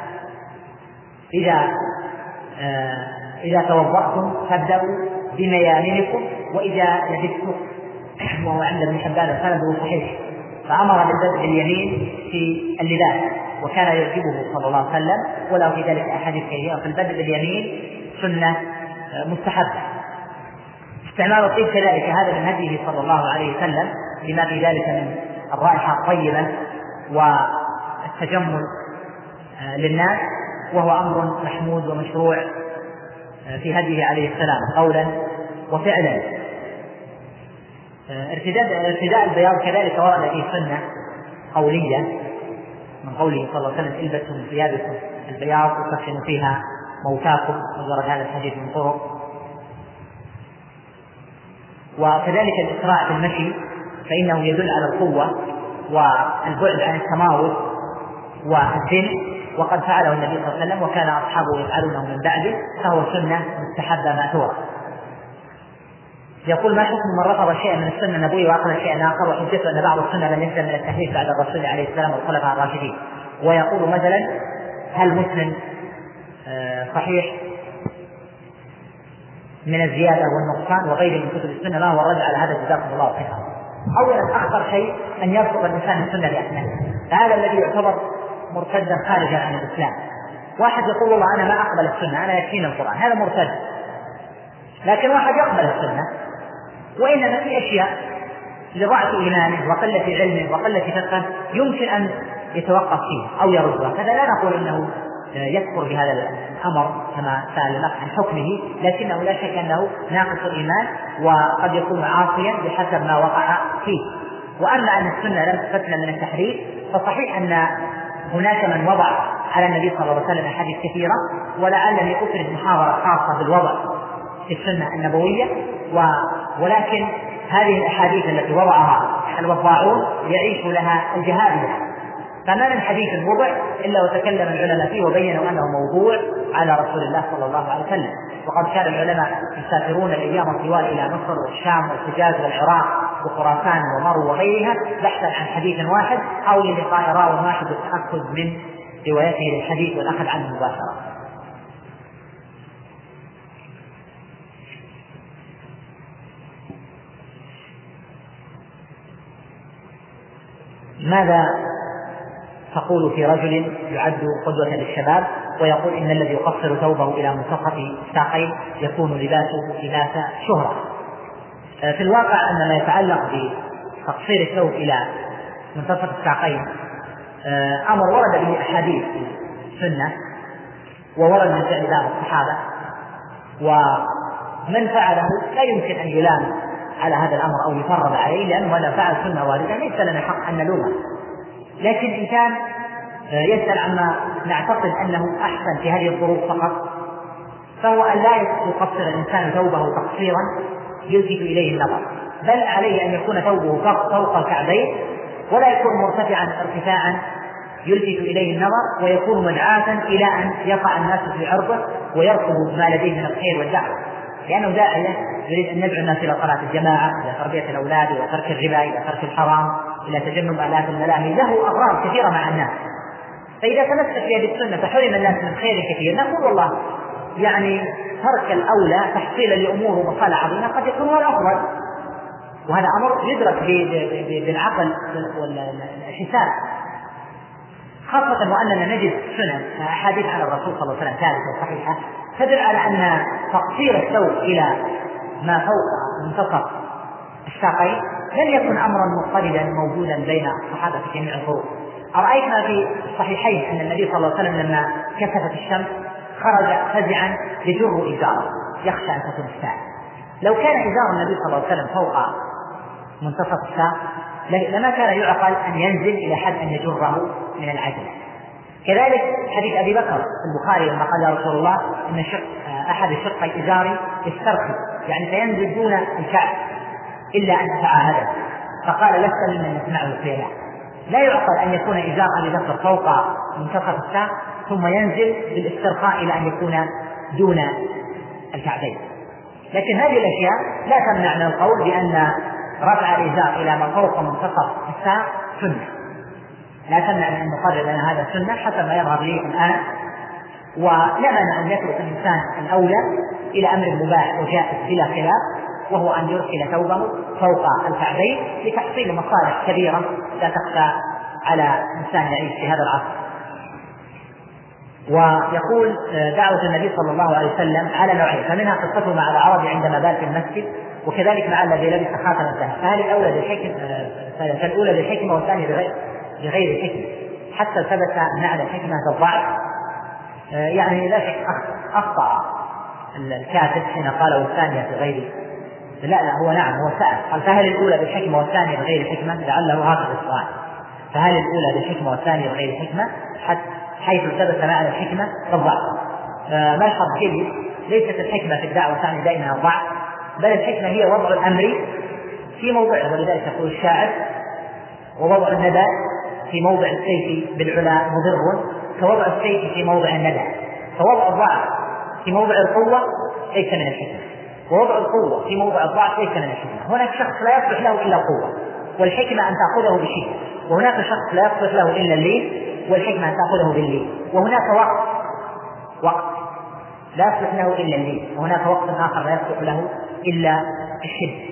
إذا آه إذا توضأتم فابدأوا بميامنكم وإذا لبستم، وهو عند ابن حبان سنده صحيح، فأمر بالبدء باليمين في اللباس، وكان يعجبه صلى الله عليه وسلم، وله في ذلك أحاديث كثيرة. في البدء باليمين سنة مستحبة. استعمال الطيب كذلك هذا من هديه صلى الله عليه وسلم، لما في ذلك من الرائحة الطيبة والتجمل للناس، وهو أمر محمود ومشروع في هديه عليه السلام قولا وفعلا. ارتداء البياض كذلك ورد فيه سنة قولية من قوله صلى الله عليه وسلم: البسوا من ثيابكم البياض وكفنوا فيها موتاكم، وورد هذا الحديث من طرق. وكذلك الإسراع في المشي فإنه يدل على القوة والبعد عن التماوت والذل، وقد فعله النبي صلى الله عليه وسلم وكان أصحابه يفعلونه من بعده، فهو سنة مستحبة مأثورة. يقول: ما حكم من رفض شيئا من السنة النبوية وأخذ شيئا آخر؟ وحجته أن بعض السنة لم يسلم من التحريف بعد الرسول عليه السلام والخلفاء الراشدين. ويقول مثلا: هل مسلم صحيح من الزيادة والنقصان وغيره من كتب السنة؟ ما هو الرد على هذا؟ جزاكم الله خيرا. أولا أخطر شيء أن يرفض الإنسان السنة لأكمله، فهذا الذي يعتبر مرتدا خارجا عن الإسلام. واحد يقول: والله أنا ما أقبل السنة، أنا يكفيني القرآن، هذا مرتد. لكن واحد يقبل السنة وإنما في أشياء لضعف إيمانه وقلة علمه وقلة فقهه يمكن أن يتوقف فيه أو يردها، كذا لا نقول أنه يكفر بهذا الأمر كما سأل الأخ عن حكمه، لكنه لا شك أنه ناقص الإيمان وقد يكون عاصيا بحسب ما وقع فيه. وأما أن السنة لم تفتن من التحريف فصحيح أن هناك من وضع على النبي صلى الله عليه وسلم أحاديث كثيرة، ولعلني أفرد محاضرة خاصة بالوضع في السنة النبوية، ولكن هذه الأحاديث التي وضعها الوضاعون يعيش لها الجهابذة، فما من حديث وضع إلا وتكلم العلماء فيه وبينوا أنه موضوع على رسول الله صلى الله عليه وسلم. وقد كان العلماء يسافرون الأيام الطوال إلى مصر والشام والحجاز والعراق وخراسان ومرو وغيرها بحثا عن حديث واحد أو للقاء راو واحد والتأكد من روايته للحديث والأخذ عنه مباشرة. ماذا تقول في رجل يعد قدوة للشباب ويقول إن الذي يقصر ثوبه إلى منتصف الساقين يكون لباسه لباس شهرة؟ في الواقع أن ما يتعلق بتقصير الثوب إلى منتصف الساقين أمر ورد به أحاديث السنة وورد من فعل بعض الصحابة، ومن فعله لا يمكن أن يلام على هذا الأمر أو يفرض عليه، لأنه هذا فعل سنة واردة ليس لنا حق أن نلومه. لكن إن كان يسأل عما نعتقد أنه أحسن في هذه الظروف فقط، فهو أن لا يقصر الإنسان ثوبه تقصيرا يلفت إليه النظر، بل عليه أن يكون ثوبه فوق الكعبين ولا يكون مرتفعا ارتفاعا يلفت إليه النظر ويكون مدعاة إلى أن يقع الناس في عرضه ويركبوا ما لديه من الخير والدعوة، لأنه داعية يريد أن يدعو الناس إلى صلاة الجماعة، إلى تربية الأولاد، إلى ترك الربا، إلى ترك الحرام، إلى تجنب آلات الملاهي، له أغراض كثيرة مع الناس. فإذا تمسك في هذه السنة فحرم الناس من خير كثير، نقول والله يعني ترك الأولى تحصيلا لأمور ومصالح عظيمة قد يكون هو الأفضل، وهذا أمر يدرك بالعقل والحساب، خاصة وأننا نجد سنن أحاديث عن الرسول صلى الله عليه وسلم ثابتة صحيحة تدل على أن تقصير الثوب إلى ما فوق منتصف الساقين لن يكن أمرا مضطردا موجودا بين الصحابة في جميع الظروف. أرأيتنا في الصحيحين أن النبي صلى الله عليه وسلم لما كسفت الشمس خرج فزعا يجر إزاره يخشى أن تكون الساعة. لو كان إزار النبي صلى الله عليه وسلم فوق منتصف الساق لما كان يعقل أن ينزل إلى حد أن يجره من العجل. كذلك حديث أبي بكر في البخاري لما قال رسول الله إن شق أحد شقي إزاري يسترخي يعني فينزل دون الكعب إلا أن تعاهده، فقال لست ممن يسمعه الخيلاء. لا يعقل أن يكون إزار أبي بكر فوق منتصف الساق ثم ينزل بالاسترخاء إلى أن يكون دون الكعبين. لكن هذه الأشياء لا تمنع من القول بأن رفع الإزار إلى ما فوق منتصف الساق سنة، لا تمنع من أن نقرر لنا هذا السنة حتى ما يظهر لي الآن، ولا مانع أن يترك الإنسان الأولى إلى أمر مباح وجائز بلا خلاف، وهو أن يرسل ثوبه فوق الكعبين لتحصيل مصالح كبيرة لا تخفى على إنسان يعيش في هذا العصر. ويقول دعوة النبي صلى الله عليه وسلم على نوعين، فمنها قصته مع العرب عندما بات في المسجد، وكذلك مع الذي لبس خاتم الذهب، فهل الأولى بالحكمة فالأولى بالحكمة والثانية بغير بغير الحكمة، حتى ثبت معنى الحكمة بالضعف. يعني لا شك أخطأ الكاتب حين قال والثانية بغير، لا لا هو نعم هو سأل قال فهل الأولى بالحكمة والثانية بغير الحكمة، لعله هكذا السؤال، فهل الأولى بالحكمة والثانية بغير الحكمة حيث ثبت معنى الحكمة بالضعف. ملحظ جيد، ليست الحكمة في الدعوة تعني دائما الضعف، بل الحكمة هي وضع الأمر في موضعه، ولذلك يقول الشاعر ووضع الندى في موضع السيف بالعلا مضر كوضع السيف في موضع الندى. فوضع الضعف في موضع القوة ليس من الحكمة، ووضع القوة في موضع الضعف ليس من الحكمة. هناك شخص لا يصلح له إلا القوة، والحكمة أن تأخذه بشدة، وهناك شخص لا يصلح له إلا الليل، والحكمة أن تأخذه بالليل. وهناك وقت وقت لا يصلح له إلا الليل، وهناك وقت آخر لا يصلح له إلا الشدة.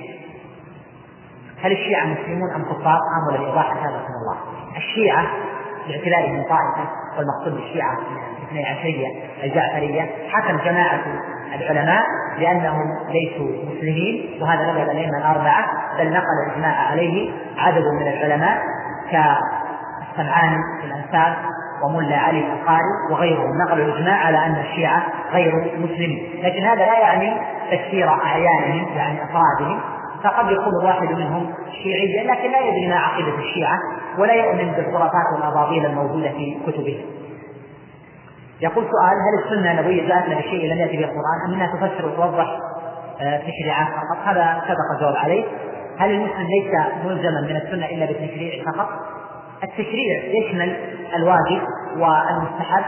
هل الشيعة مسلمون أم كفار؟ آمل بإيضاح هذا رحمه الله. الشيعة باعتبارهم طائفة، والمقصود بالشيعة الاثني عشرية الجعفرية، حكم جماعة العلماء لأنهم ليسوا مسلمين، وهذا مذهب الأئمة الأربعة، بل نقل الإجماع عليه عدد من العلماء كالسمعاني في الأنساب وملا علي القاري وغيرهم، نقلوا الإجماع على أن الشيعة غير مسلمين. لكن هذا لا يعني تكفير أعيانهم يعني أفرادهم، فقد يكون الواحد منهم شيعيا لكن لا يدري ما عقيدة الشيعة ولا يؤمن بالخرافات والأباطيل الموجودة في كتبه. يقول سؤال: هل السنة النبوية جاءتنا بشيء لم يأتي به القرآن أم أنها تفسر وتوضح تشريعات فقط؟ هذا سبق الجواب عليه. هل المسلم ليس ملزما من السنة إلا بالتشريع فقط؟ التشريع يشمل الواجب والمستحب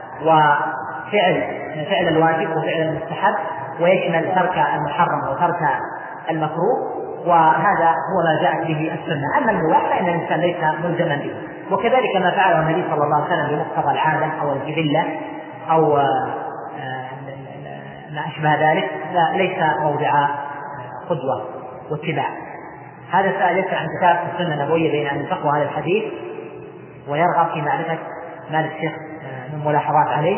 وفعل فعل الواجب وفعل المستحب، ويشمل ترك المحرم وترك المكروه، وهذا هو ما جاءت به السنة. أما المباح فإن الإنسان ليس ملزما به، وكذلك ما فعله النبي صلى الله عليه وسلم بمقتضى العادة أو الجبلة أو ما أشبه ذلك ليس موضع قدوة واتباع. هذا السؤال يسأل عن كتاب السنة النبوية بين أن ينفقوا هذا الحديث ويرغب في معرفة ما للشيخ من ملاحظات عليه،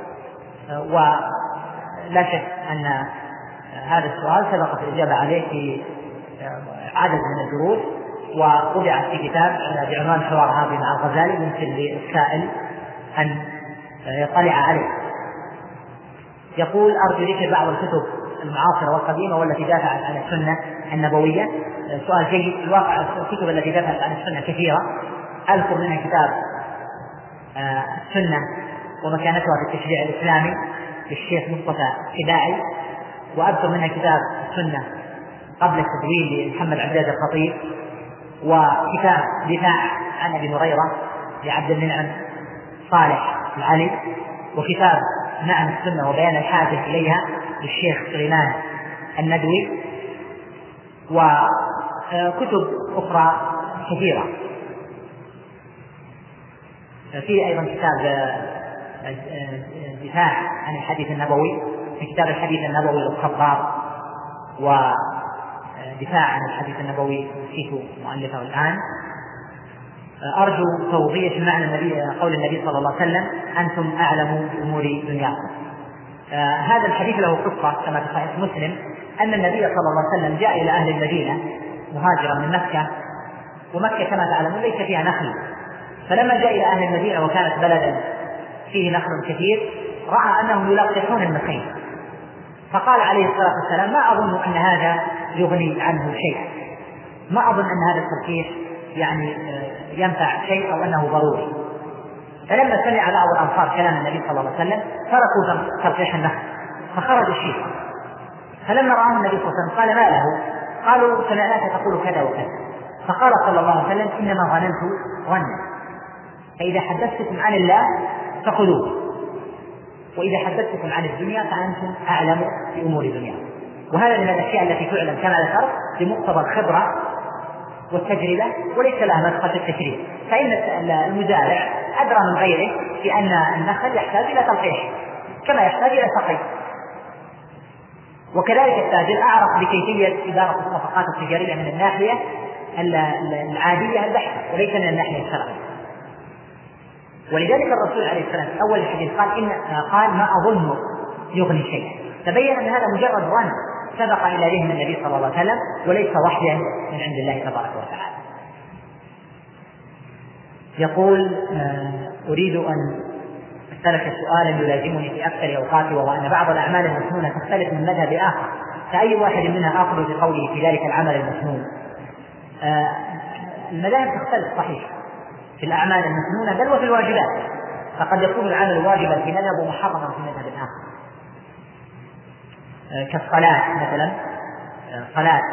ولا شك أن هذا السؤال سبقت الإجابة عليه في عدد من الدروس، ووضعت في كتاب بعنوان حوار هذه مع الغزالي، يمكن للسائل أن يطلع عليه. يقول: أرجو ذكر بعض الكتب المعاصرة والقديمة والتي دافعت عن السنة النبوية. سؤال جيد. الواقع الكتب التي دافعت عن السنة كثيرة، أذكر منها كتاب السنة ومكانتها في التشريع الإسلامي للشيخ مصطفى خداعي، وأذكر منها كتاب السنة قبل التدوين لمحمد عبد الخطيب، وكتاب دفاع عن أبي هريرة لعبد المنعم صالح العلي، وكتاب معنى السنة وبيان الحاجة إليها للشيخ سليمان الندوي، وكتب أخرى كثيرة. في أيضا كتاب دفاع عن الحديث النبوي، في كتاب الحديث النبوي للخطاب، ودفاع عن الحديث النبوي نسيت مؤلفه الآن. أرجو توضيح معنى النبي قول النبي صلى الله عليه وسلم: أنتم أعلم بأمور دنياكم. آه هذا الحديث له قصة كما في صحيح مسلم، أن النبي صلى الله عليه وسلم جاء إلى أهل المدينة مهاجرا من مكة، ومكة كما تعلمون ليس فيها نخل، فلما جاء إلى أهل المدينة وكانت بلدا فيه نخل كثير رأى أنهم يلقحون النخيل، فقال عليه الصلاة والسلام: ما أظن أن هذا يغني عنه شيء، ما أظن أن هذا التلقيح يعني ينفع شيء أو أنه ضروري. فلما سمع بعض الأنصار كلام النبي صلى الله عليه وسلم تركوا تلقيح النخل، فخرج الشيخ، فلما رآه النبي صلى الله عليه وسلم قال: ما له؟ قالوا: سمعناك تقول كذا وكذا. فقال صلى الله عليه وسلم: إنما ظننت ظنا، فإذا حدثتكم عن الله فخذوه، وإذا حدثتكم عن الدنيا فأنتم أعلم بأمور الدنيا. وهذا من الأشياء التي تعلم كما ذكرت بمقتضى الخبرة والتجربة، وليس لها مدخل في التشريع، فإن المزارع أدرى من غيره بأن النخل يحتاج إلى تلقيح كما يحتاج إلى سقي، وكذلك التاجر أعرف بكيفية إدارة الصفقات التجارية من الناحية العادية البحثة وليس من الناحية الشرعية. ولذلك الرسول عليه السلام في أول الحديث قال إن قال ما أظن يغني شيئا، تبين أن هذا مجرد ظن سبق إلى ذهن النبي صلى الله عليه وسلم وليس وحيا من عند الله تبارك وتعالى. يقول أريد أن أسألك سؤالا يلازمني في أكثر أوقاتي، وهو أن بعض الأعمال المسنونة تختلف من مذهب آخر، فأي واحد منها آخذ بقوله في ذلك العمل المسنون؟ المذاهب تختلف صحيح في الأعمال المسنونة بل وفي الواجبات، فقد يكون العمل واجبا في مذهب ومحرما في مذهب آخر، كالصلاة مثلا، صلاة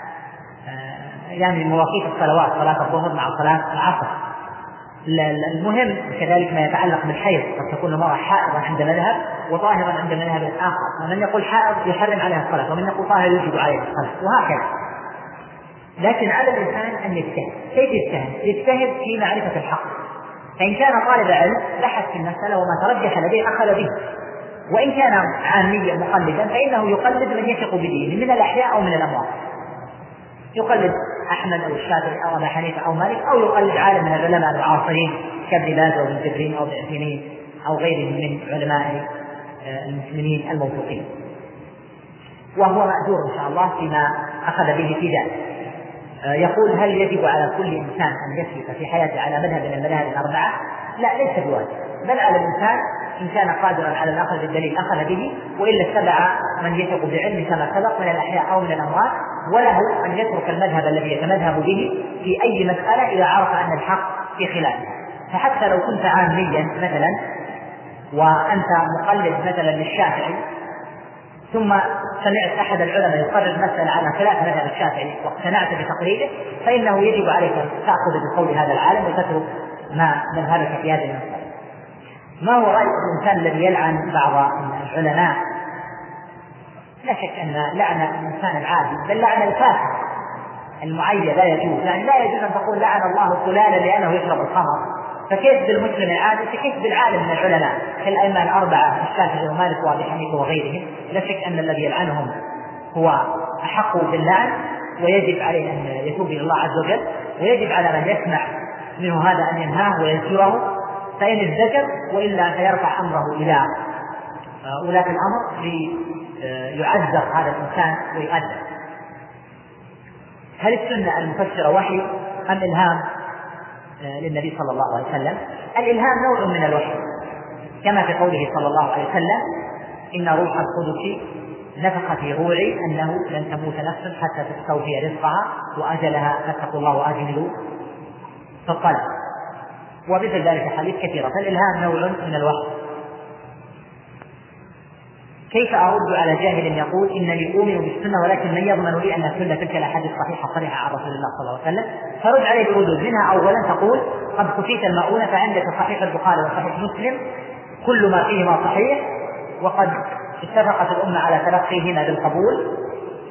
يعني مواقيت الصلوات، صلاة الظهر مع صلاة العصر. المهم كذلك ما يتعلق بالحيض، قد تكون المرأة حائضا عند مذهب وطاهرا عند مذهب آخر، ومن يقول حائض يحرم عليها الصلاة، ومن يقول طاهر يجب عليها الصلاة، وهكذا. لكن على الإنسان أن يجتهد. كيف يجتهد؟ يجتهد في معرفة الحق، فإن كان طالب علم بحث في المسألة وما ترجح لديه أخذ به، وإن كان عاميا مقلدا فإنه يقلد من يثق بدينه من الأحياء أو من الأموات، يقلد أحمد أو الشافعي أو أبا حنيفة أو مالك، أو يقلد عالم من العلماء المعاصرين كابن باز أو ابن جبرين أو ابن عثيمين أو غيرهم من علماء المسلمين الموثوقين، وهو مأجور إن شاء الله فيما أخذ به في ذلك. يقول هل يجب على كل إنسان أن يسلك في حياته على مذهب من المذاهب الأربعة؟ لا، ليس بواجب، بل على الإنسان إن كان قادرا على الأخذ بالدليل أخذ به، وإلا اتبع من يثق بعلم كما سبق من الأحياء أو من الأموات، وله أن يترك المذهب الذي يتمذهب به في أي مسألة إذا عرف أن الحق في خلافه. فحتى لو كنت عاميا مثلا وأنت مقلد مثلا للشافعي، ثم سمعت أحد العلماء يقرر مسألة على خلاف مذهب الشافعي واقتنعت بتقليده، فإنه يجب عليك أن تأخذ بقول هذا العالم وتترك ما مذهبك في هذه المسألة. ما هو رأي الإنسان الذي يلعن بعض العلماء؟ لا شك أن لعن الإنسان العادي بل لعن الفاسق المعين لا يجوز، يعني لا يجوز أن تقول لعن الله فلانا لأنه يشرب الخمر، فكيف بالمسلم العادي؟ فكيف بالعالم من العلماء كالأئمة الأربعة الشافعي ومالك وأبي حنيفة وغيرهم؟ لا شك أن الذي يلعنهم هو أحق باللعن، ويجب عليه أن يتوب إلى الله عز وجل، ويجب على من يسمع منه هذا أن ينهاه وينكره، فإن الزجر، وإلا فيرفع أمره إلى ولاة الأمر ليعذر هذا الإنسان ويؤدب. هل السنة المفسرة وحي أم إلهام للنبي صلى الله عليه وسلم؟ الإلهام نوع من الوحي، كما في قوله صلى الله عليه وسلم إن روح القدس نفخ في روعي أنه لن تموت نفس حتى تستوفي رزقها وأجلها فاتقوا الله وأجملوا في الطلب، ومثل ذلك حديث كثيرة. فالإلهام نوع من الوحي. كيف أرد على جاهل يقول إنني أؤمن بالسنة ولكن من يضمن لي أن كل تلك الأحاديث صحيحة صريحة عن رسول الله صلى الله عليه وسلم؟ فرد عليه بردود منها. أولا تقول قد خفيت المؤونة، فعندك صحيح البخاري وصحيح مسلم كل ما فيهما صحيح، وقد اتفقت الأمة على تلقيهما بالقبول،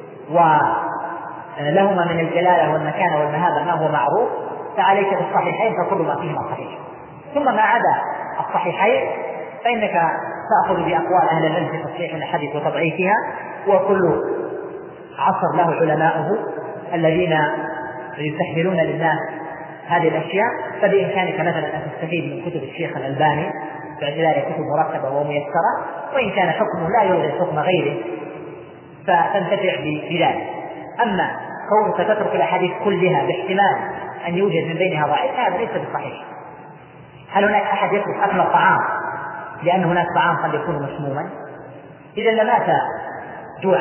ولهما من الجلالة والمكانة والمهابة ما هو معروف، فعليك بالصحيحين فكل ما فيهما صحيح. ثم ما عدا الصحيحين فإنك تأخذ بأقوال أهل العلم في تصحيح الحديث وتضعيفها، وكل عصر له علماؤه الذين يسهلون للناس هذه الأشياء. فبإمكانك مثلا أن تستفيد من كتب الشيخ الألباني باعتبارها كتب مرتبة وميسرة، وإن كان حكمه لا يوجد حكم غيره فتنتفع بذلك. أما كونك تترك الأحاديث كلها باحتمال أن يوجد من بينها ضعيف هذا ليس بصحيح. هل هناك أحد يترك أكل الطعام لأن هناك طعام قد يكون مسموما؟ إذا لمات جوعا.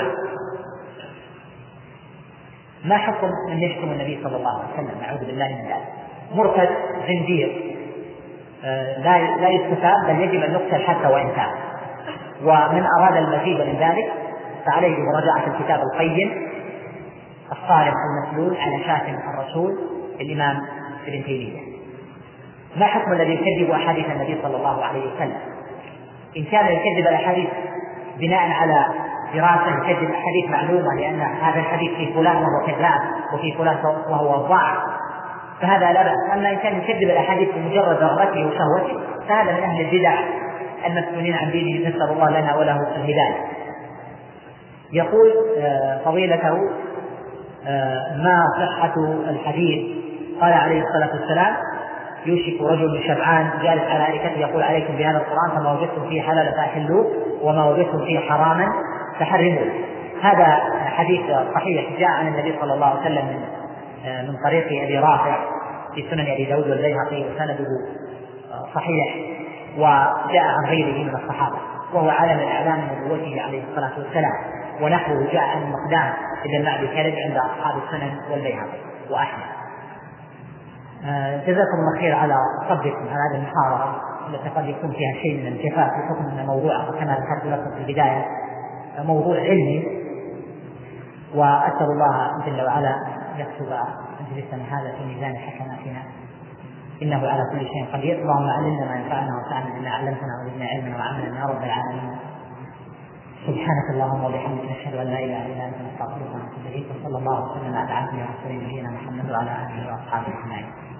ما حكم من يشتم النبي صلى الله عليه وسلم؟ نعوذ بالله من ذلك. مرتد زندير لا لا يستتاب، بل يجب أن يقتل حتى وإن تاب. ومن أراد المزيد من ذلك فعليه بمراجعة الكتاب القيم الصارم المسلول على شاتم الرسول الإمام ابن تيمية. ما حكم الذي يكذب أحاديث النبي صلى الله عليه وسلم؟ إن كان يكذب الأحاديث بناء على دراسة يكذب أحاديث معلومة لأن هذا الحديث في فلان وهو كذاب وفي فلان وهو ضاع فهذا لا بأس. أما إن كان يكذب الأحاديث بمجرد رغبته وشهوته فهذا من أهل البدع المسؤولين عن دينه، نسأل الله لنا وله الهداية. يقول فضيلته ما صحة الحديث قال عليه الصلاة والسلام يوشك رجل شبعان جالس على أريكته يقول عليكم بهذا القرآن فما وجدتم فيه حلالا فأحلوه وما وجدتم فيه حراما فحرموه. هذا حديث صحيح جاء عن النبي صلى الله عليه وسلم من من طريق أبي رافع في سنن أبي داود والبيهقي وسنده صحيح، وجاء عن غيره من الصحابة، وهو علم الإعلام من نبوته عليه الصلاة والسلام. ونحوه جاء عن المقدام ابن معدي كلب عند أصحاب السنن والبيهقي وأحمد. جزاكم الله خير على صبركم على هذه المحاضرة التي قد يكون فيها شيء من الجفاف بحكم أن موضوعها كما ذكرت لكم في البداية موضوع علمي، وأسأل الله جل وعلا يكتب مجلسنا هذا في ميزان حسناتنا إنه على كل شيء قدير. اللهم علمنا ما ينفعنا وانفعنا بما علمتنا وزدنا علما وعملا يا رب العالمين. سبحانك اللهم وبحمدك نشهد أن لا إله إلا أنت نستغفرك ونتوب إليك، وصلى الله وسلم على عبده ورسوله نبينا محمد وعلى آله وأصحابه أجمعين.